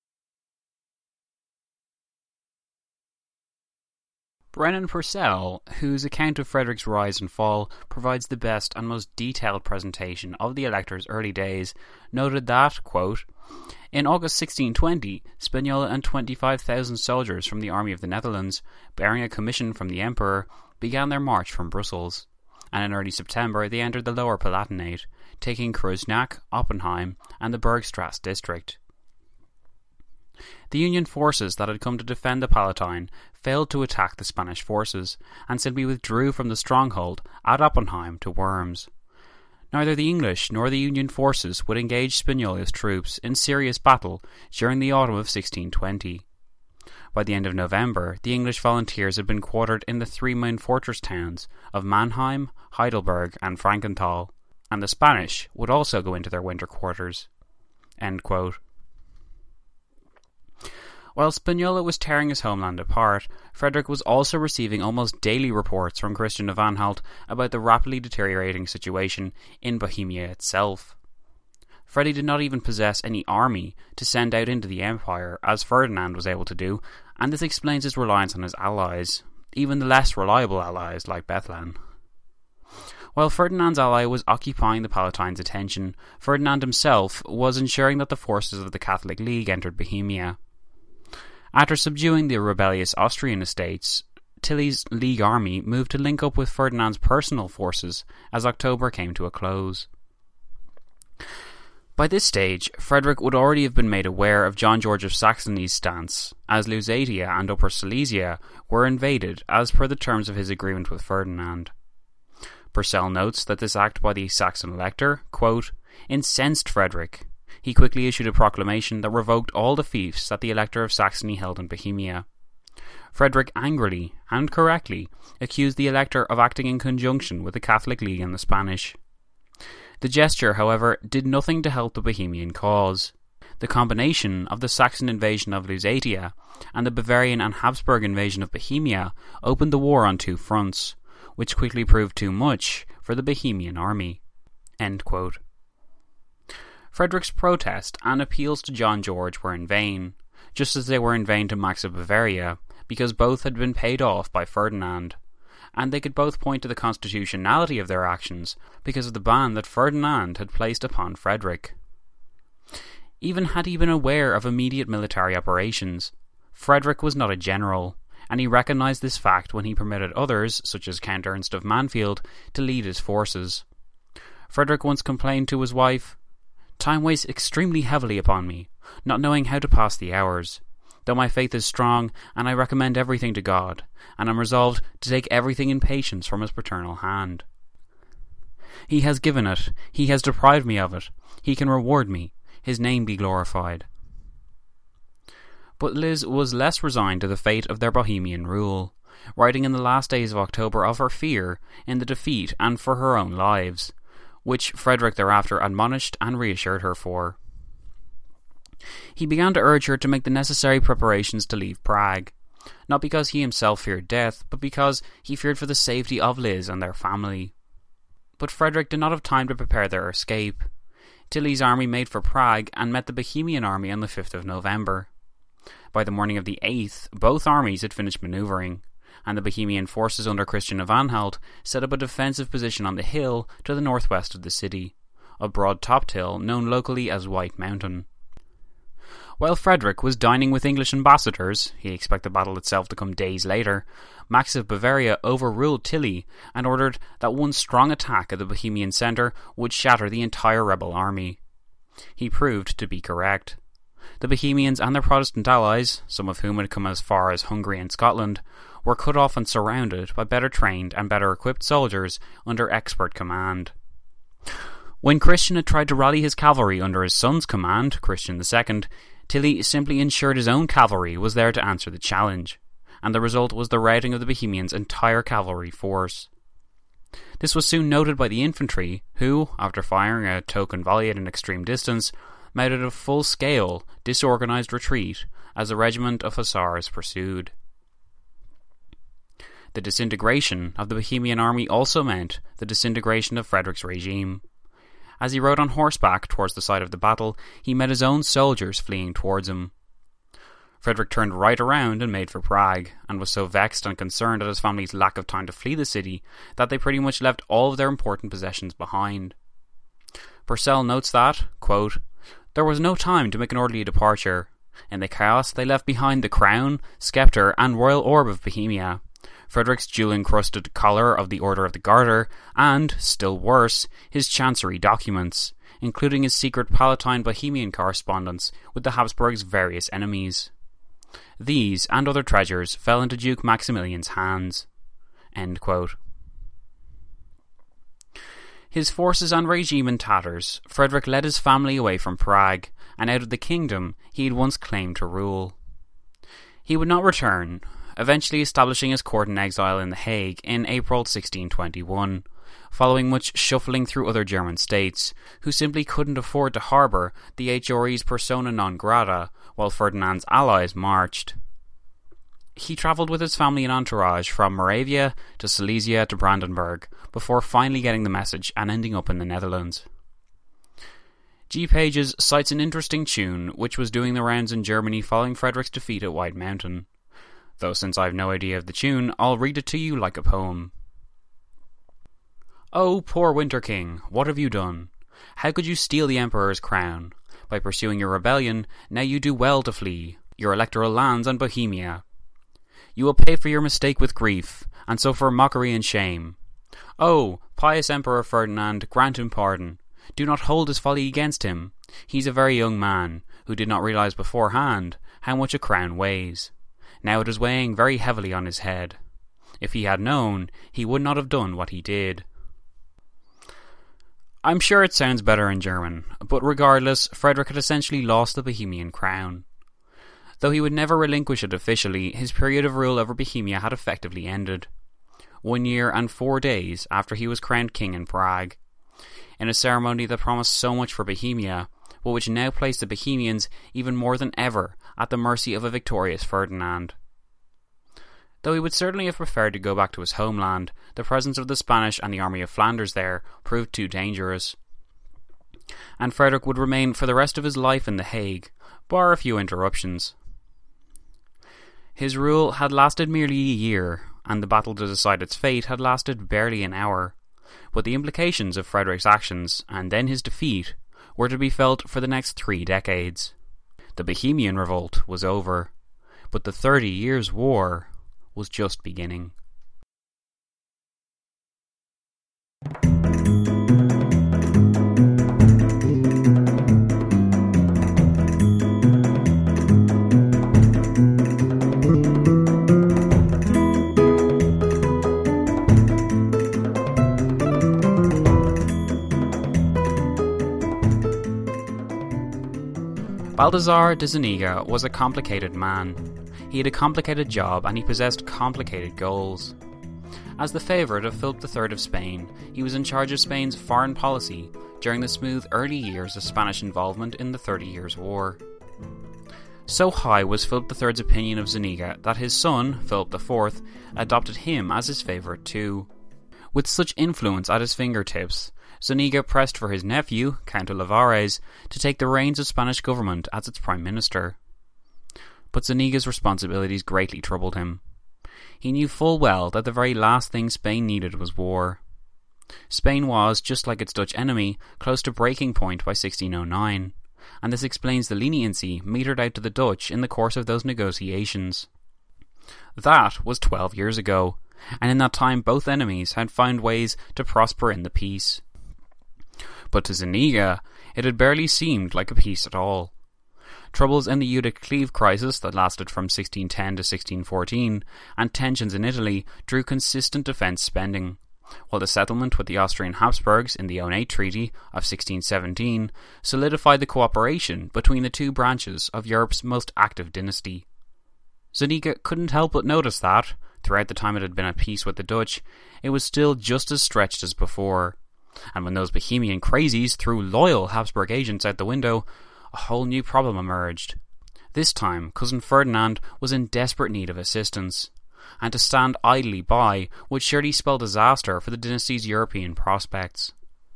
Brennan Purcell, whose account of Frederick's rise and fall provides the best and most detailed presentation of the Elector's early days, noted that, quote, in August sixteen twenty, Spagnola and twenty-five thousand soldiers from the army of the Netherlands, bearing a commission from the Emperor, began their march from Brussels, and in early September they entered the Lower Palatinate, taking Kreuznach, Oppenheim, and the Bergstrasse district. The Union forces that had come to defend the Palatine failed to attack the Spanish forces, and simply withdrew from the stronghold at Oppenheim to Worms. Neither the English nor the Union forces would engage Spagnola's troops in serious battle during the autumn of sixteen twenty. By the end of November, the English volunteers had been quartered in the three main fortress towns of Mannheim, Heidelberg, and Frankenthal, and the Spanish would also go into their winter quarters. End quote. While Spagnola was tearing his homeland apart, Frederick was also receiving almost daily reports from Christian of Anhalt about the rapidly deteriorating situation in Bohemia itself. Freddy did not even possess any army to send out into the empire, as Ferdinand was able to do, and this explains his reliance on his allies, even the less reliable allies like Bethlen. While Ferdinand's ally was occupying the Palatine's attention, Ferdinand himself was ensuring that the forces of the Catholic League entered Bohemia. After subduing the rebellious Austrian estates, Tilly's League army moved to link up with Ferdinand's personal forces as October came to a close. By this stage, Frederick would already have been made aware of John George of Saxony's stance, as Lusatia and Upper Silesia were invaded as per the terms of his agreement with Ferdinand. Purcell notes that this act by the Saxon elector, quote, incensed Frederick. He quickly issued a proclamation that revoked all the fiefs that the Elector of Saxony held in Bohemia. Frederick angrily, and correctly, accused the Elector of acting in conjunction with the Catholic League and the Spanish. The gesture, however, did nothing to help the Bohemian cause. The combination of the Saxon invasion of Lusatia and the Bavarian and Habsburg invasion of Bohemia opened the war on two fronts, which quickly proved too much for the Bohemian army. End quote. Frederick's protest and appeals to John George were in vain, just as they were in vain to Max of Bavaria, because both had been paid off by Ferdinand, and they could both point to the constitutionality of their actions because of the ban that Ferdinand had placed upon Frederick. Even had he been aware of immediate military operations, Frederick was not a general, and he recognised this fact when he permitted others, such as Count Ernst of Mansfeld, to lead his forces. Frederick once complained to his wife, "Time weighs extremely heavily upon me, not knowing how to pass the hours, though my faith is strong, and I recommend everything to God, and am resolved to take everything in patience from his paternal hand. He has given it, he has deprived me of it, he can reward me, his name be glorified." But Liz was less resigned to the fate of their Bohemian rule, writing in the last days of October of her fear in the defeat and for her own lives, which Frederick thereafter admonished and reassured her for. He began to urge her to make the necessary preparations to leave Prague, not because he himself feared death, but because he feared for the safety of Liz and their family. But Frederick did not have time to prepare their escape. Tilly's army made for Prague and met the Bohemian army on the fifth of November. By the morning of the eighth, both armies had finished manoeuvring, and the Bohemian forces under Christian of Anhalt set up a defensive position on the hill to the northwest of the city, a broad-topped hill known locally as White Mountain. While Frederick was dining with English ambassadors, he expected the battle itself to come days later, Max of Bavaria overruled Tilly and ordered that one strong attack at the Bohemian centre would shatter the entire rebel army. He proved to be correct. The Bohemians and their Protestant allies, some of whom had come as far as Hungary and Scotland, were cut off and surrounded by better trained and better equipped soldiers under expert command. When Christian had tried to rally his cavalry under his son's command, Christian the Second, Tilly simply ensured his own cavalry was there to answer the challenge, and the result was the routing of the Bohemians' entire cavalry force. This was soon noted by the infantry, who, after firing a token volley at an extreme distance, mounted a full-scale, disorganised retreat as a regiment of hussars pursued. The disintegration of the Bohemian army also meant the disintegration of Frederick's regime. As he rode on horseback towards the site of the battle, he met his own soldiers fleeing towards him. Frederick turned right around and made for Prague, and was so vexed and concerned at his family's lack of time to flee the city that they pretty much left all of their important possessions behind. Purcell notes that, quote, "There was no time to make an orderly departure. In the chaos they left behind the crown, sceptre and royal orb of Bohemia, Frederick's jewel-encrusted collar of the Order of the Garter, and, still worse, his chancery documents, including his secret Palatine Bohemian correspondence with the Habsburgs' various enemies. These and other treasures fell into Duke Maximilian's hands." End quote. His forces and regime in tatters, Frederick led his family away from Prague, and out of the kingdom he had once claimed to rule. He would not return, eventually establishing his court in exile in The Hague in April sixteen twenty-one, following much shuffling through other German states, who simply couldn't afford to harbour the H R E's persona non grata while Ferdinand's allies marched. He travelled with his family and entourage from Moravia to Silesia to Brandenburg, before finally getting the message and ending up in the Netherlands. G. Pages cites an interesting tune which was doing the rounds in Germany following Frederick's defeat at White Mountain. Though since I've no idea of the tune, I'll read it to you like a poem. "Oh, poor Winter King, what have you done? How could you steal the Emperor's crown? By pursuing your rebellion, now you do well to flee your electoral lands and Bohemia. You will pay for your mistake with grief, and so for mockery and shame. Oh, pious Emperor Ferdinand, grant him pardon. Do not hold his folly against him. He's a very young man, who did not realize beforehand how much a crown weighs. Now it is weighing very heavily on his head. If he had known, he would not have done what he did." I'm sure it sounds better in German, but regardless, Frederick had essentially lost the Bohemian crown. Though he would never relinquish it officially, his period of rule over Bohemia had effectively ended. One year and four days after he was crowned king in Prague. In a ceremony that promised so much for Bohemia, but which now placed the Bohemians even more than ever at the mercy of a victorious Ferdinand. Though he would certainly have preferred to go back to his homeland, the presence of the Spanish and the Army of Flanders there proved too dangerous. And Frederick would remain for the rest of his life in The Hague, bar a few interruptions. His rule had lasted merely a year, and the battle to decide its fate had lasted barely an hour. But the implications of Frederick's actions, and then his defeat, were to be felt for the next three decades. The Bohemian Revolt was over, but the Thirty Years' War was just beginning. Balthazar de Zuniga was a complicated man. He had a complicated job and he possessed complicated goals. As the favourite of Philip the Third of Spain, he was in charge of Spain's foreign policy during the smooth early years of Spanish involvement in the Thirty Years' War. So high was Philip the Third's opinion of Zuniga that his son, Philip the Fourth, adopted him as his favourite too. With such influence at his fingertips, Zuniga pressed for his nephew, Count Olivares, to take the reins of Spanish government as its prime minister. But Zuniga's responsibilities greatly troubled him. He knew full well that the very last thing Spain needed was war. Spain was, just like its Dutch enemy, close to breaking point by sixteen oh nine, and this explains the leniency meted out to the Dutch in the course of those negotiations. That was twelve years ago, and in that time both enemies had found ways to prosper in the peace. But to Zuniga, it had barely seemed like a peace at all. Troubles in the Utica-Cleve crisis that lasted from sixteen ten to sixteen fourteen, and tensions in Italy drew consistent defence spending, while the settlement with the Austrian Habsburgs in the Onate Treaty of sixteen seventeen solidified the cooperation between the two branches of Europe's most active dynasty. Zuniga couldn't help but notice that, throughout the time it had been at peace with the Dutch, it was still just as stretched as before. And when those Bohemian crazies threw loyal Habsburg agents out the window, a whole new problem emerged. This time, cousin Ferdinand was in desperate need of assistance, and to stand idly by would surely spell disaster for the dynasty's European prospects.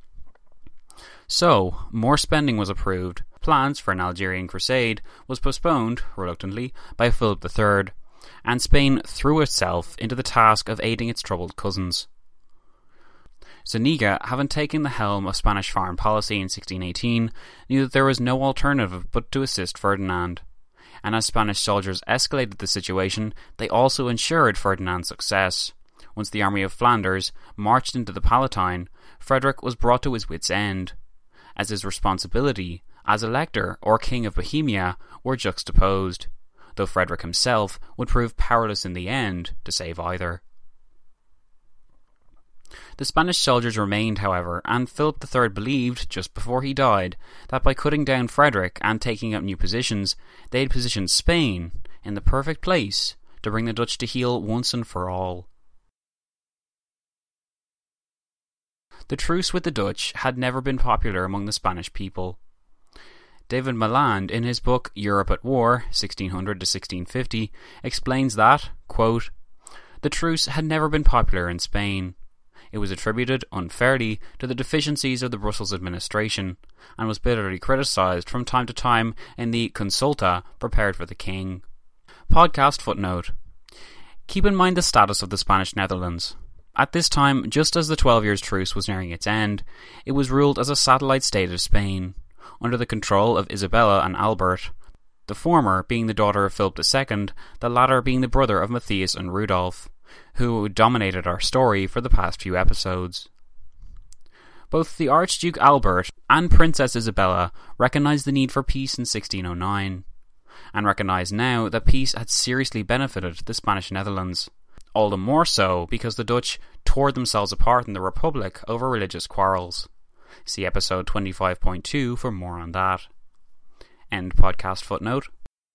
So, more spending was approved. Plans for an Algerian crusade was postponed, reluctantly, by Philip the Third, and Spain threw itself into the task of aiding its troubled cousins. Zuniga, having taken the helm of Spanish foreign policy in sixteen eighteen, knew that there was no alternative but to assist Ferdinand, and as Spanish soldiers escalated the situation, they also ensured Ferdinand's success. Once the army of Flanders marched into the Palatine, Frederick was brought to his wits' end, as his responsibility as Elector or King of Bohemia were juxtaposed, though Frederick himself would prove powerless in the end to save either. The Spanish soldiers remained, however, and Philip the Third believed, just before he died, that by cutting down Frederick and taking up new positions, they had positioned Spain in the perfect place to bring the Dutch to heel once and for all. The truce with the Dutch had never been popular among the Spanish people. David Maland, in his book Europe at War, sixteen hundred to sixteen fifty, explains that, quote, "The truce had never been popular in Spain. It was attributed, unfairly, to the deficiencies of the Brussels administration, and was bitterly criticised from time to time in the consulta prepared for the king." Podcast footnote. Keep in mind the status of the Spanish Netherlands. At this time, just as the Twelve Years' Truce was nearing its end, it was ruled as a satellite state of Spain, under the control of Isabella and Albert, the former being the daughter of Philip the Second, the latter being the brother of Matthias and Rudolph, who dominated our story for the past few episodes. Both the Archduke Albert and Princess Isabella recognised the need for peace in sixteen oh nine, and recognised now that peace had seriously benefited the Spanish Netherlands, all the more so because the Dutch tore themselves apart in the Republic over religious quarrels. See episode twenty-five point two for more on that. End podcast footnote.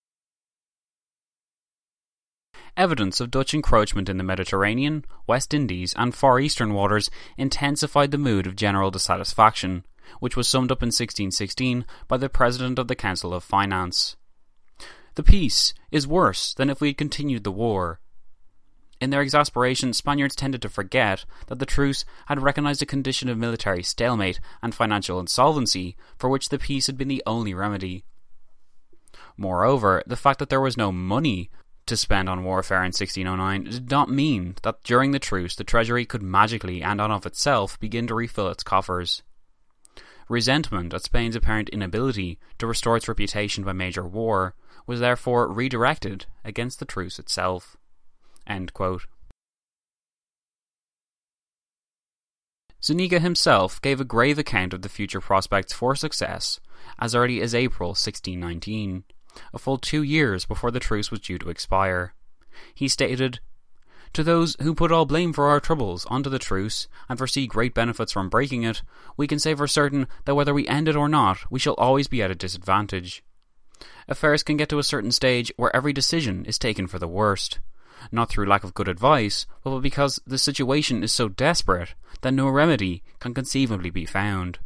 Evidence of Dutch encroachment in the Mediterranean, West Indies and Far Eastern waters intensified the mood of general dissatisfaction, which was summed up in sixteen sixteen by the President of the Council of Finance. "The peace is worse than if we had continued the war." In their exasperation, Spaniards tended to forget that the truce had recognised a condition of military stalemate and financial insolvency for which the peace had been the only remedy. Moreover, the fact that there was no money to spend on warfare in sixteen oh nine did not mean that during the truce the treasury could magically and on of itself begin to refill its coffers. Resentment at Spain's apparent inability to restore its reputation by major war was therefore redirected against the truce itself. End quote. Zuniga himself gave a grave account of the future prospects for success as early as April sixteen nineteen, a full two years before the truce was due to expire. He stated, "To those who put all blame for our troubles onto the truce and foresee great benefits from breaking it, we can say for certain that whether we end it or not, we shall always be at a disadvantage. Affairs can get to a certain stage where every decision is taken for the worst, not through lack of good advice, but because the situation is so desperate that no remedy can conceivably be found."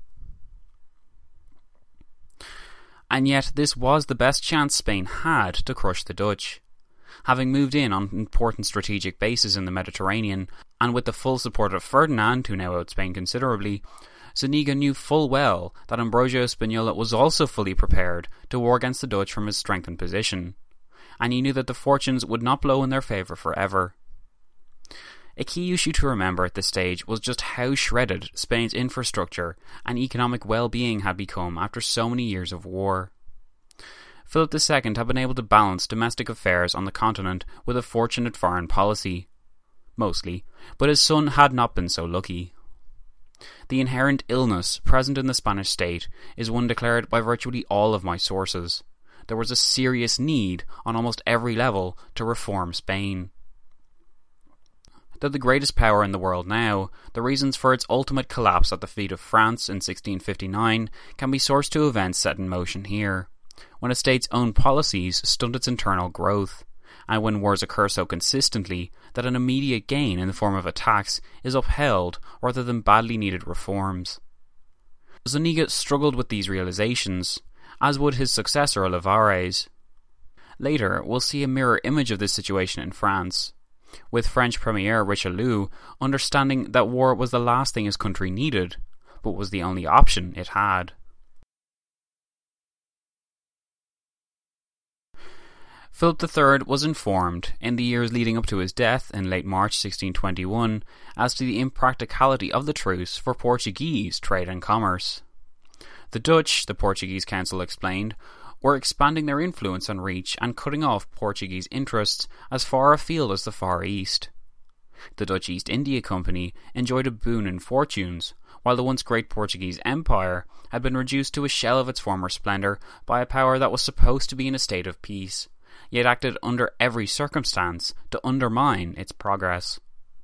And yet this was the best chance Spain had to crush the Dutch. Having moved in on important strategic bases in the Mediterranean, and with the full support of Ferdinand, who now owed Spain considerably, Zuniga knew full well that Ambrogio Spagnola was also fully prepared to war against the Dutch from his strengthened position, and he knew that the fortunes would not blow in their favour forever. A key issue to remember at this stage was just how shredded Spain's infrastructure and economic well-being had become after so many years of war. Philip the Second had been able to balance domestic affairs on the continent with a fortunate foreign policy, mostly, but his son had not been so lucky. The inherent illness present in the Spanish state is one declared by virtually all of my sources. There was a serious need on almost every level to reform Spain. Though the greatest power in the world now, the reasons for its ultimate collapse at the feet of France in sixteen fifty-nine can be sourced to events set in motion here, when a state's own policies stunt its internal growth, and when wars occur so consistently that an immediate gain in the form of a tax is upheld rather than badly needed reforms. Zuniga struggled with these realizations, as would his successor Olivares. Later, we'll see a mirror image of this situation in France, with French Premier Richelieu understanding that war was the last thing his country needed, but was the only option it had. Philip the Third was informed, in the years leading up to his death in late March sixteen twenty-one, as to the impracticality of the truce for Portuguese trade and commerce. The Dutch, the Portuguese Council explained, were expanding their influence and reach and cutting off Portuguese interests as far afield as the Far East. The Dutch East India Company enjoyed a boon in fortunes, while the once great Portuguese Empire had been reduced to a shell of its former splendour by a power that was supposed to be in a state of peace, yet acted under every circumstance to undermine its progress.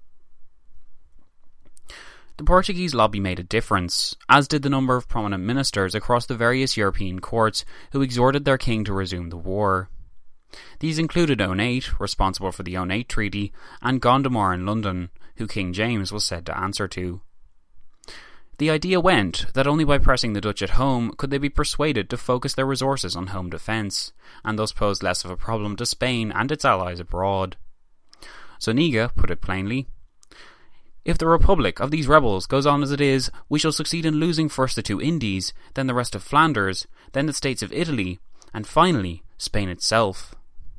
The Portuguese lobby made a difference, as did the number of prominent ministers across the various European courts who exhorted their king to resume the war. These included Onate, responsible for the Onate Treaty, and Gondomar in London, who King James was said to answer to. The idea went that only by pressing the Dutch at home could they be persuaded to focus their resources on home defence, and thus pose less of a problem to Spain and its allies abroad. Zuniga put it plainly: "If the republic of these rebels goes on as it is, we shall succeed in losing first the two Indies, then the rest of Flanders, then the states of Italy, and finally Spain itself."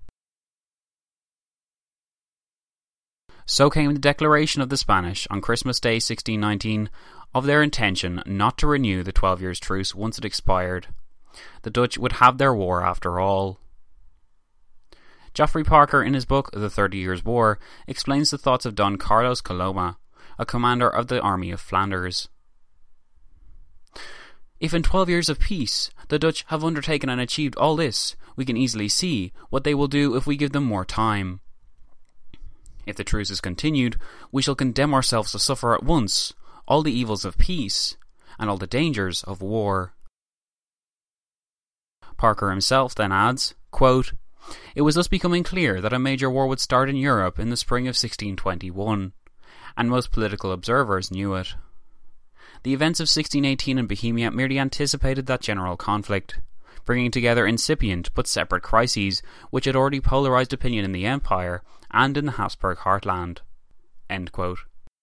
So came the declaration of the Spanish on Christmas Day sixteen nineteen of their intention not to renew the twelve years truce once it expired. The Dutch would have their war after all. Geoffrey Parker, in his book The Thirty Years' War, explains the thoughts of Don Carlos Coloma, a commander of the Army of Flanders. "If in twelve years of peace the Dutch have undertaken and achieved all this, we can easily see what they will do if we give them more time. If the truce is continued, we shall condemn ourselves to suffer at once all the evils of peace and all the dangers of war." Parker himself then adds, quote, "It was thus becoming clear that a major war would start in Europe in the spring of sixteen twenty-one, and most political observers knew it. The events of sixteen eighteen in Bohemia merely anticipated that general conflict, bringing together incipient but separate crises which had already polarized opinion in the Empire and in the Habsburg heartland." End quote.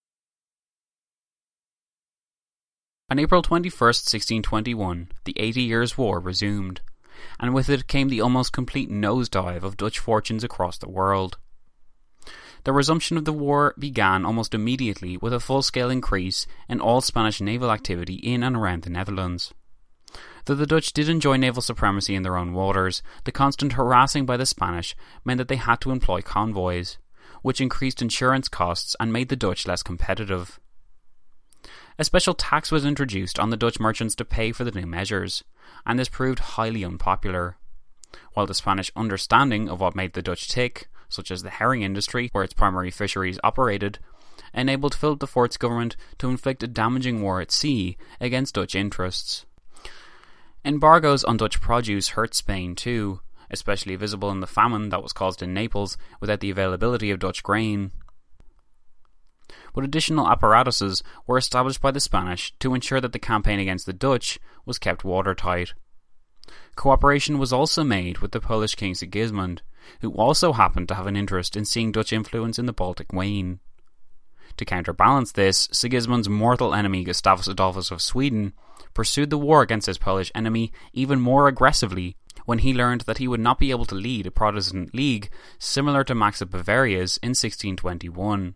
On April twenty-first, sixteen twenty-one, the Eighty Years' War resumed, and with it came the almost complete nosedive of Dutch fortunes across the world. The resumption of the war began almost immediately with a full-scale increase in all Spanish naval activity in and around the Netherlands. Though the Dutch did enjoy naval supremacy in their own waters, the constant harassing by the Spanish meant that they had to employ convoys, which increased insurance costs and made the Dutch less competitive. A special tax was introduced on the Dutch merchants to pay for the new measures, and this proved highly unpopular. While the Spanish understanding of what made the Dutch tick, such as the herring industry, where its primary fisheries operated, enabled Philip the Fourth's government to inflict a damaging war at sea against Dutch interests. Embargoes on Dutch produce hurt Spain too, especially visible in the famine that was caused in Naples without the availability of Dutch grain. But additional apparatuses were established by the Spanish to ensure that the campaign against the Dutch was kept watertight. Cooperation was also made with the Polish king Sigismund, who also happened to have an interest in seeing Dutch influence in the Baltic wane. To counterbalance this, Sigismund's mortal enemy Gustavus Adolphus of Sweden pursued the war against his Polish enemy even more aggressively when he learned that he would not be able to lead a Protestant league similar to Max of Bavaria's in sixteen twenty-one,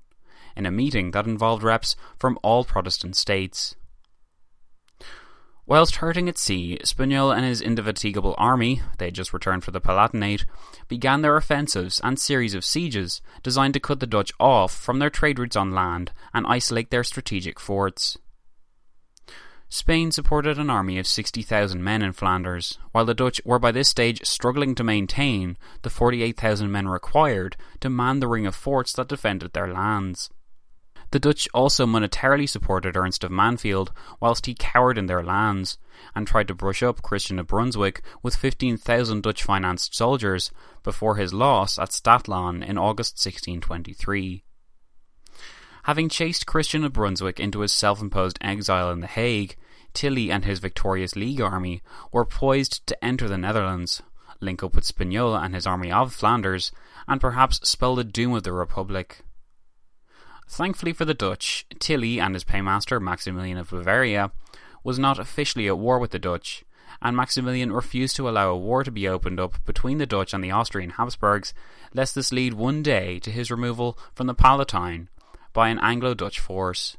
in a meeting that involved reps from all Protestant states. Whilst hurting at sea, Spagnola and his indefatigable army, they had just returned from the Palatinate, began their offensives and series of sieges designed to cut the Dutch off from their trade routes on land and isolate their strategic forts. Spain supported an army of sixty thousand men in Flanders, while the Dutch were by this stage struggling to maintain the forty-eight thousand men required to man the ring of forts that defended their lands. The Dutch also monetarily supported Ernst of Mansfeld whilst he cowered in their lands, and tried to brush up Christian of Brunswick with fifteen thousand Dutch-financed soldiers before his loss at Stadlaan in August sixteen twenty-three. Having chased Christian of Brunswick into his self-imposed exile in The Hague, Tilly and his victorious League army were poised to enter the Netherlands, link up with Spagnola and his army of Flanders, and perhaps spell the doom of the Republic. Thankfully for the Dutch, Tilly and his paymaster Maximilian of Bavaria was not officially at war with the Dutch, and Maximilian refused to allow a war to be opened up between the Dutch and the Austrian Habsburgs, lest this lead one day to his removal from the Palatine by an Anglo-Dutch force.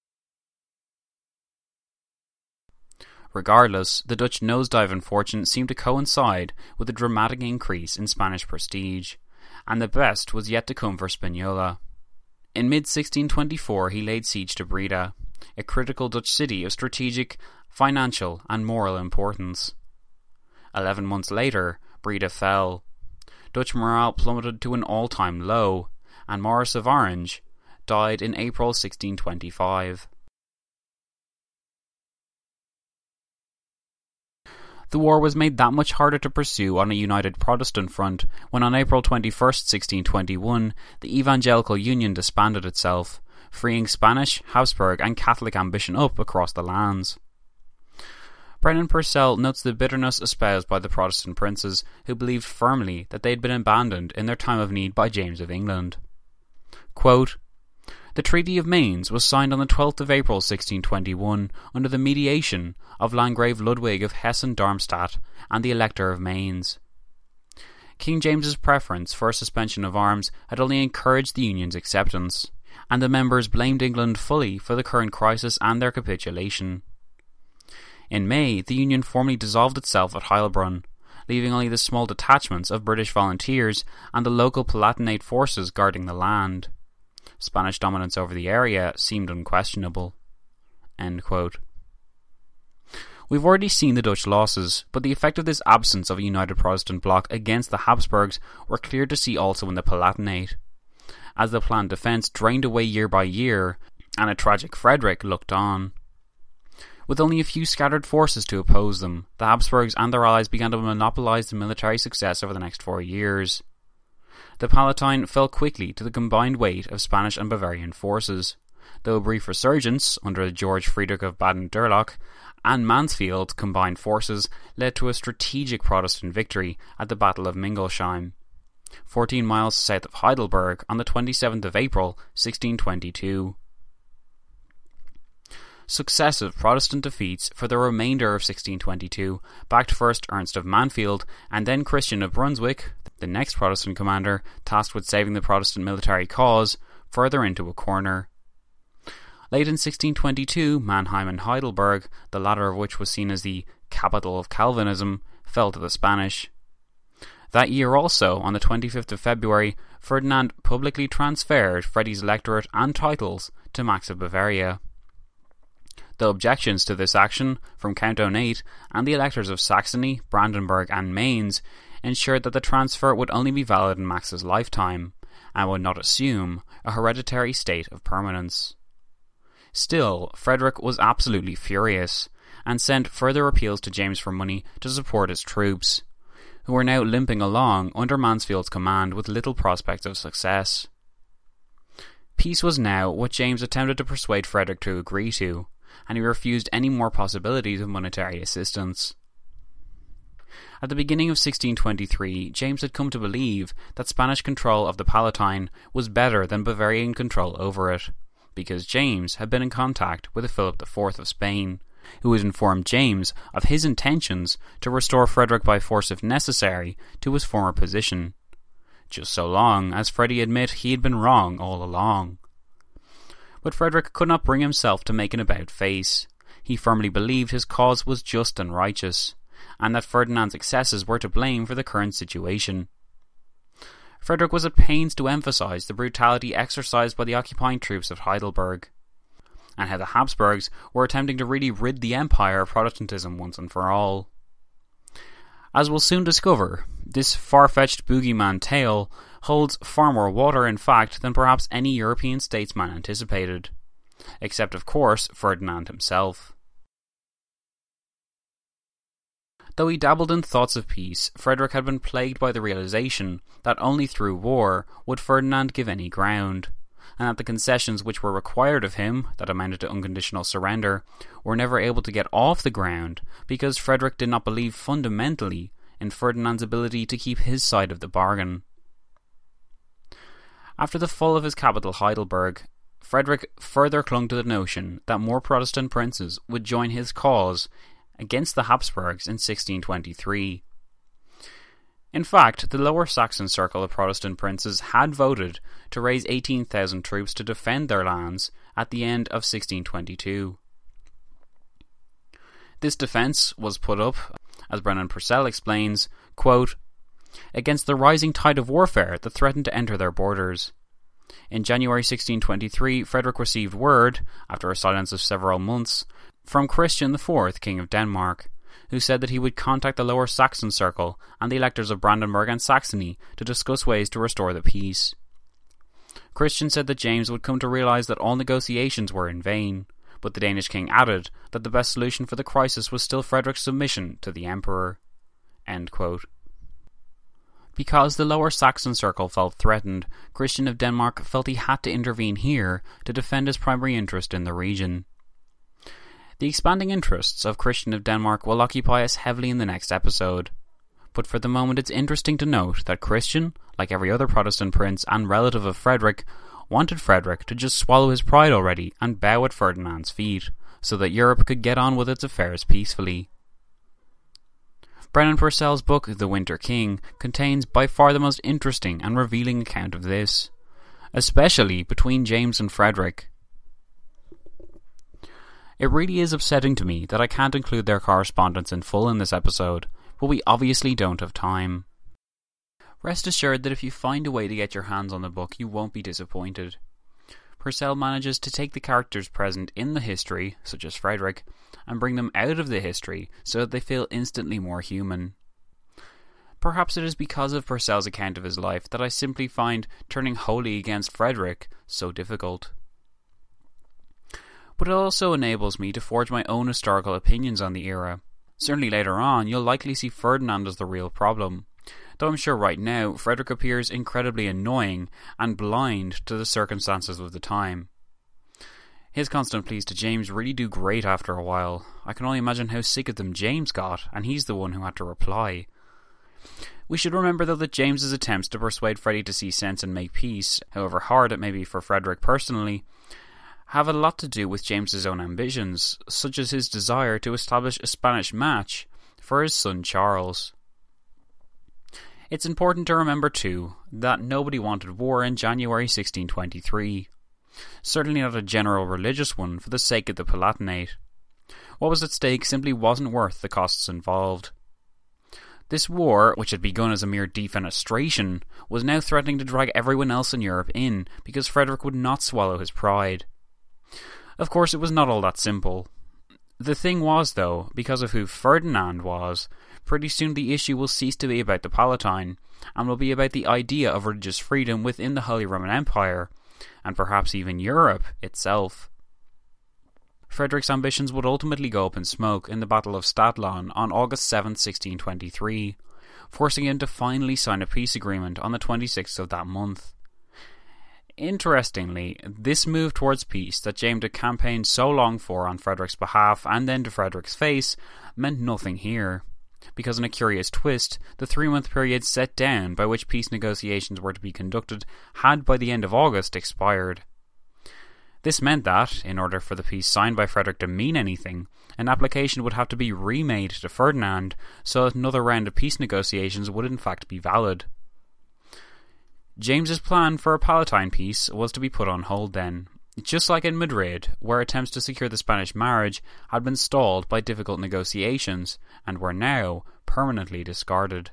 Regardless, the Dutch nosedive in fortune seemed to coincide with a dramatic increase in Spanish prestige, and the best was yet to come for Spagnola. In mid sixteen twenty-four he laid siege to Breda, a critical Dutch city of strategic, financial and moral importance. Eleven months later, Breda fell. Dutch morale plummeted to an all-time low, and Maurice of Orange died in April sixteen twenty-five. The war was made that much harder to pursue on a united Protestant front when on April twenty-first, sixteen twenty-one, the Evangelical Union disbanded itself, freeing Spanish, Habsburg and Catholic ambition up across the lands. Brennan Purcell notes the bitterness espoused by the Protestant princes who believed firmly that they had been abandoned in their time of need by James of England. Quote, "The Treaty of Mainz was signed on the twelfth of April sixteen twenty-one under the mediation of Landgrave Ludwig of Hessen-Darmstadt and the Elector of Mainz. King James's preference for a suspension of arms had only encouraged the Union's acceptance, and the members blamed England fully for the current crisis and their capitulation. In May, the Union formally dissolved itself at Heilbronn, leaving only the small detachments of British volunteers and the local Palatinate forces guarding the land. Spanish dominance over the area seemed unquestionable." End quote. We've already seen the Dutch losses, but the effect of this absence of a united Protestant bloc against the Habsburgs were clear to see also in the Palatinate, as the planned defence drained away year by year, and a tragic Frederick looked on. With only a few scattered forces to oppose them, the Habsburgs and their allies began to monopolise the military success over the next four years. The Palatine fell quickly to the combined weight of Spanish and Bavarian forces, though a brief resurgence under George Friedrich of Baden-Durlach and Mansfeld combined forces led to a strategic Protestant victory at the Battle of Mingolsheim, fourteen miles south of Heidelberg on the twenty-seventh of April sixteen twenty-two. Successive Protestant defeats for the remainder of sixteen twenty-two backed first Ernst of Mansfeld and then Christian of Brunswick, the next Protestant commander tasked with saving the Protestant military cause, further into a corner. Late in sixteen twenty-two, Mannheim and Heidelberg, the latter of which was seen as the capital of Calvinism, fell to the Spanish. That year also, on the twenty-fifth of February, Ferdinand publicly transferred Freddy's electorate and titles to Max of Bavaria. The objections to this action from Count Onate and the electors of Saxony, Brandenburg and Mainz ensured that the transfer would only be valid in Max's lifetime, and would not assume a hereditary state of permanence. Still, Frederick was absolutely furious, and sent further appeals to James for money to support his troops, who were now limping along under Mansfeld's command with little prospect of success. Peace was now what James attempted to persuade Frederick to agree to, and he refused any more possibilities of monetary assistance. At the beginning of sixteen twenty-three, James had come to believe that Spanish control of the Palatine was better than Bavarian control over it, because James had been in contact with Philip the Fourth of Spain, who had informed James of his intentions to restore Frederick by force if necessary to his former position, just so long as Freddie admit he had been wrong all along. But Frederick could not bring himself to make an about-face. He firmly believed his cause was just and righteous, and that Ferdinand's excesses were to blame for the current situation. Frederick was at pains to emphasise the brutality exercised by the occupying troops of Heidelberg, and how the Habsburgs were attempting to really rid the empire of Protestantism once and for all. As we'll soon discover, this far-fetched boogeyman tale holds far more water in fact than perhaps any European statesman anticipated, except of course Ferdinand himself. Though he dabbled in thoughts of peace, Frederick had been plagued by the realization that only through war would Ferdinand give any ground, and that the concessions which were required of him, that amounted to unconditional surrender, were never able to get off the ground because Frederick did not believe fundamentally in Ferdinand's ability to keep his side of the bargain. After the fall of his capital Heidelberg, Frederick further clung to the notion that more Protestant princes would join his cause against the Habsburgs in sixteen twenty-three. In fact, the Lower Saxon circle of Protestant princes had voted to raise eighteen thousand troops to defend their lands at the end of sixteen twenty-two. This defence was put up, as Brennan Purcell explains, quote, against the rising tide of warfare that threatened to enter their borders. In January sixteen twenty-three, Frederick received word, after a silence of several months, from Christian the Fourth, King of Denmark, who said that he would contact the Lower Saxon circle and the electors of Brandenburg and Saxony to discuss ways to restore the peace. Christian said that James would come to realise that all negotiations were in vain, but the Danish king added that the best solution for the crisis was still Frederick's submission to the emperor. End quote. Because the Lower Saxon circle felt threatened, Christian of Denmark felt he had to intervene here to defend his primary interest in the region. The expanding interests of Christian of Denmark will occupy us heavily in the next episode, but for the moment it's interesting to note that Christian, like every other Protestant prince and relative of Frederick, wanted Frederick to just swallow his pride already and bow at Ferdinand's feet, so that Europe could get on with its affairs peacefully. Brennan Purcell's book, The Winter King, contains by far the most interesting and revealing account of this, especially between James and Frederick. It really is upsetting to me that I can't include their correspondence in full in this episode, but we obviously don't have time. Rest assured that if you find a way to get your hands on the book, you won't be disappointed. Purcell manages to take the characters present in the history, such as Frederick, and bring them out of the history so that they feel instantly more human. Perhaps it is because of Purcell's account of his life that I simply find turning wholly against Frederick so difficult. But it also enables me to forge my own historical opinions on the era. Certainly later on, you'll likely see Ferdinand as the real problem, though I'm sure right now Frederick appears incredibly annoying and blind to the circumstances of the time. His constant pleas to James really do grate after a while. I can only imagine how sick of them James got, and he's the one who had to reply. We should remember though that James's attempts to persuade Freddie to see sense and make peace, however hard it may be for Frederick personally, have a lot to do with James's own ambitions, such as his desire to establish a Spanish match for his son Charles. It's important to remember too that nobody wanted war in January sixteen twenty-three. Certainly not a general religious one for the sake of the Palatinate. What was at stake simply wasn't worth the costs involved. This war, which had begun as a mere defenestration, was now threatening to drag everyone else in Europe in because Frederick would not swallow his pride. Of course, it was not all that simple. The thing was, though, because of who Ferdinand was, pretty soon the issue will cease to be about the Palatine, and will be about the idea of religious freedom within the Holy Roman Empire, and perhaps even Europe itself. Frederick's ambitions would ultimately go up in smoke in the Battle of Stadtlohn on August seventh, sixteen twenty-three, forcing him to finally sign a peace agreement on the twenty-sixth of that month. Interestingly, this move towards peace that James had campaigned so long for on Frederick's behalf and then to Frederick's face meant nothing here, because in a curious twist, the three-month period set down by which peace negotiations were to be conducted had by the end of August expired. This meant that, in order for the peace signed by Frederick to mean anything, an application would have to be remade to Ferdinand so that another round of peace negotiations would in fact be valid. James's plan for a Palatine peace was to be put on hold then. just like in Madrid, where attempts to secure the Spanish marriage had been stalled by difficult negotiations and were now permanently discarded.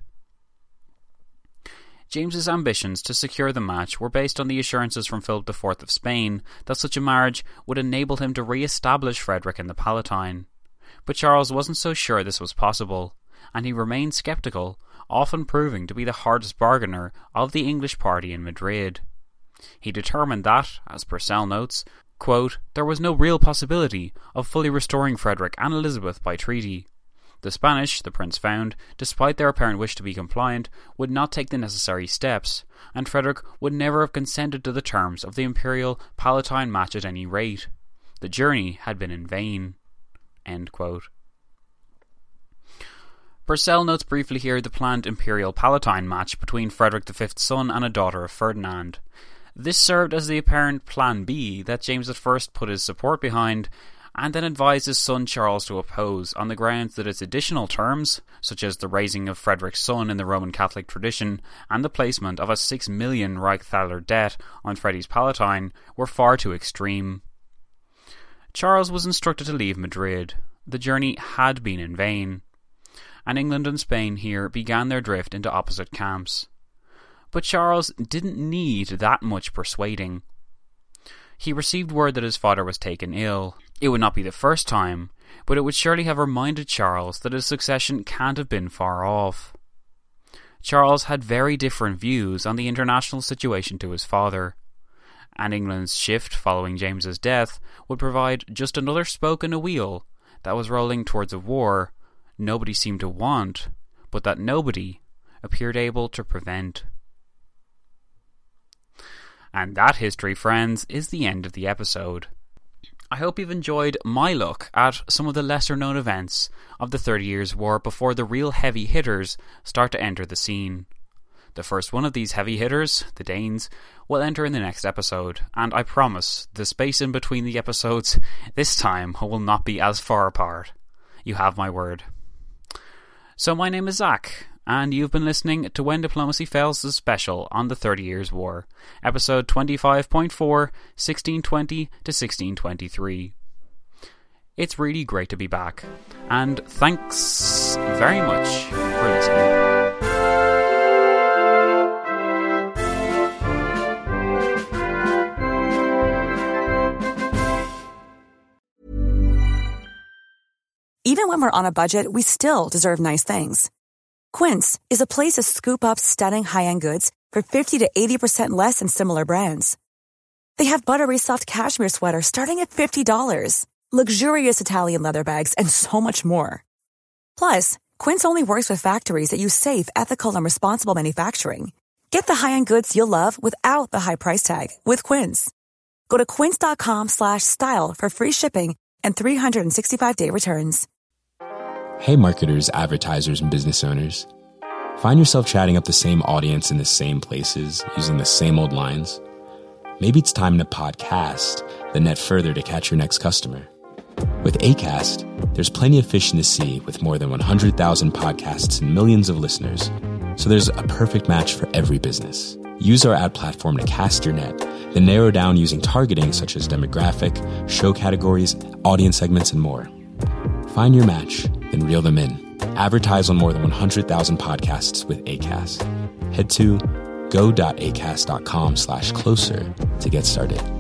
James's ambitions to secure the match were based on the assurances from Philip the Fourth of Spain that such a marriage would enable him to re-establish Frederick in the Palatine. But Charles wasn't so sure this was possible, and he remained sceptical, often proving to be the hardest bargainer of the English party in Madrid. He determined that, as Purcell notes, quote, there was no real possibility of fully restoring Frederick and Elizabeth by treaty. The Spanish, the prince found, despite their apparent wish to be compliant, would not take the necessary steps, and Frederick would never have consented to the terms of the imperial Palatine match at any rate. The journey had been in vain. End quote. Purcell notes briefly here the planned imperial Palatine match between Frederick the Fifth's son and a daughter of Ferdinand. This served as the apparent plan B that James at first put his support behind, and then advised his son Charles to oppose on the grounds that its additional terms, such as the raising of Frederick's son in the Roman Catholic tradition and the placement of a six million Reichsthaler debt on Freddie's Palatine, were far too extreme. Charles was instructed to leave Madrid. The journey had been in vain, and England and Spain here began their drift into opposite camps. But Charles didn't need that much persuading. He received word that his father was taken ill. It would not be the first time, but it would surely have reminded Charles that his succession can't have been far off. Charles had very different views on the international situation to his father, and England's shift following James's death would provide just another spoke in a wheel that was rolling towards a war nobody seemed to want, but that nobody appeared able to prevent. And that, history friends, is the end of the episode. I hope you've enjoyed my look at some of the lesser known events of the Thirty Years' War before the real heavy hitters start to enter the scene. The first one of these heavy hitters, the Danes, will enter in the next episode, and I promise the space in between the episodes this time will not be as far apart. You have my word. So my name is Zach, and you've been listening to When Diplomacy Fails' special on the Thirty Years' War, episode twenty-five point four, sixteen twenty to sixteen twenty-three. It's really great to be back, and thanks very much for listening. Even when we're on a budget, we still deserve nice things. Quince is a place to scoop up stunning high-end goods for fifty to eighty percent less than similar brands. They have buttery soft cashmere sweaters starting at fifty dollars, luxurious Italian leather bags, and so much more. Plus, Quince only works with factories that use safe, ethical, and responsible manufacturing. Get the high-end goods you'll love without the high price tag with Quince. Go to quince.com slash style for free shipping and three sixty-five day returns. Hey marketers, advertisers, and business owners. Find yourself chatting up the same audience in the same places, using the same old lines? Maybe it's time to podcast, then net further to catch your next customer. With Acast, there's plenty of fish in the sea with more than one hundred thousand podcasts and millions of listeners. So there's a perfect match for every business. Use our ad platform to cast your net, then narrow down using targeting such as demographic, show categories, audience segments, and more. Find your match, then reel them in. Advertise on more than one hundred thousand podcasts with Acast. Head to go.acast.com slash closer to get started.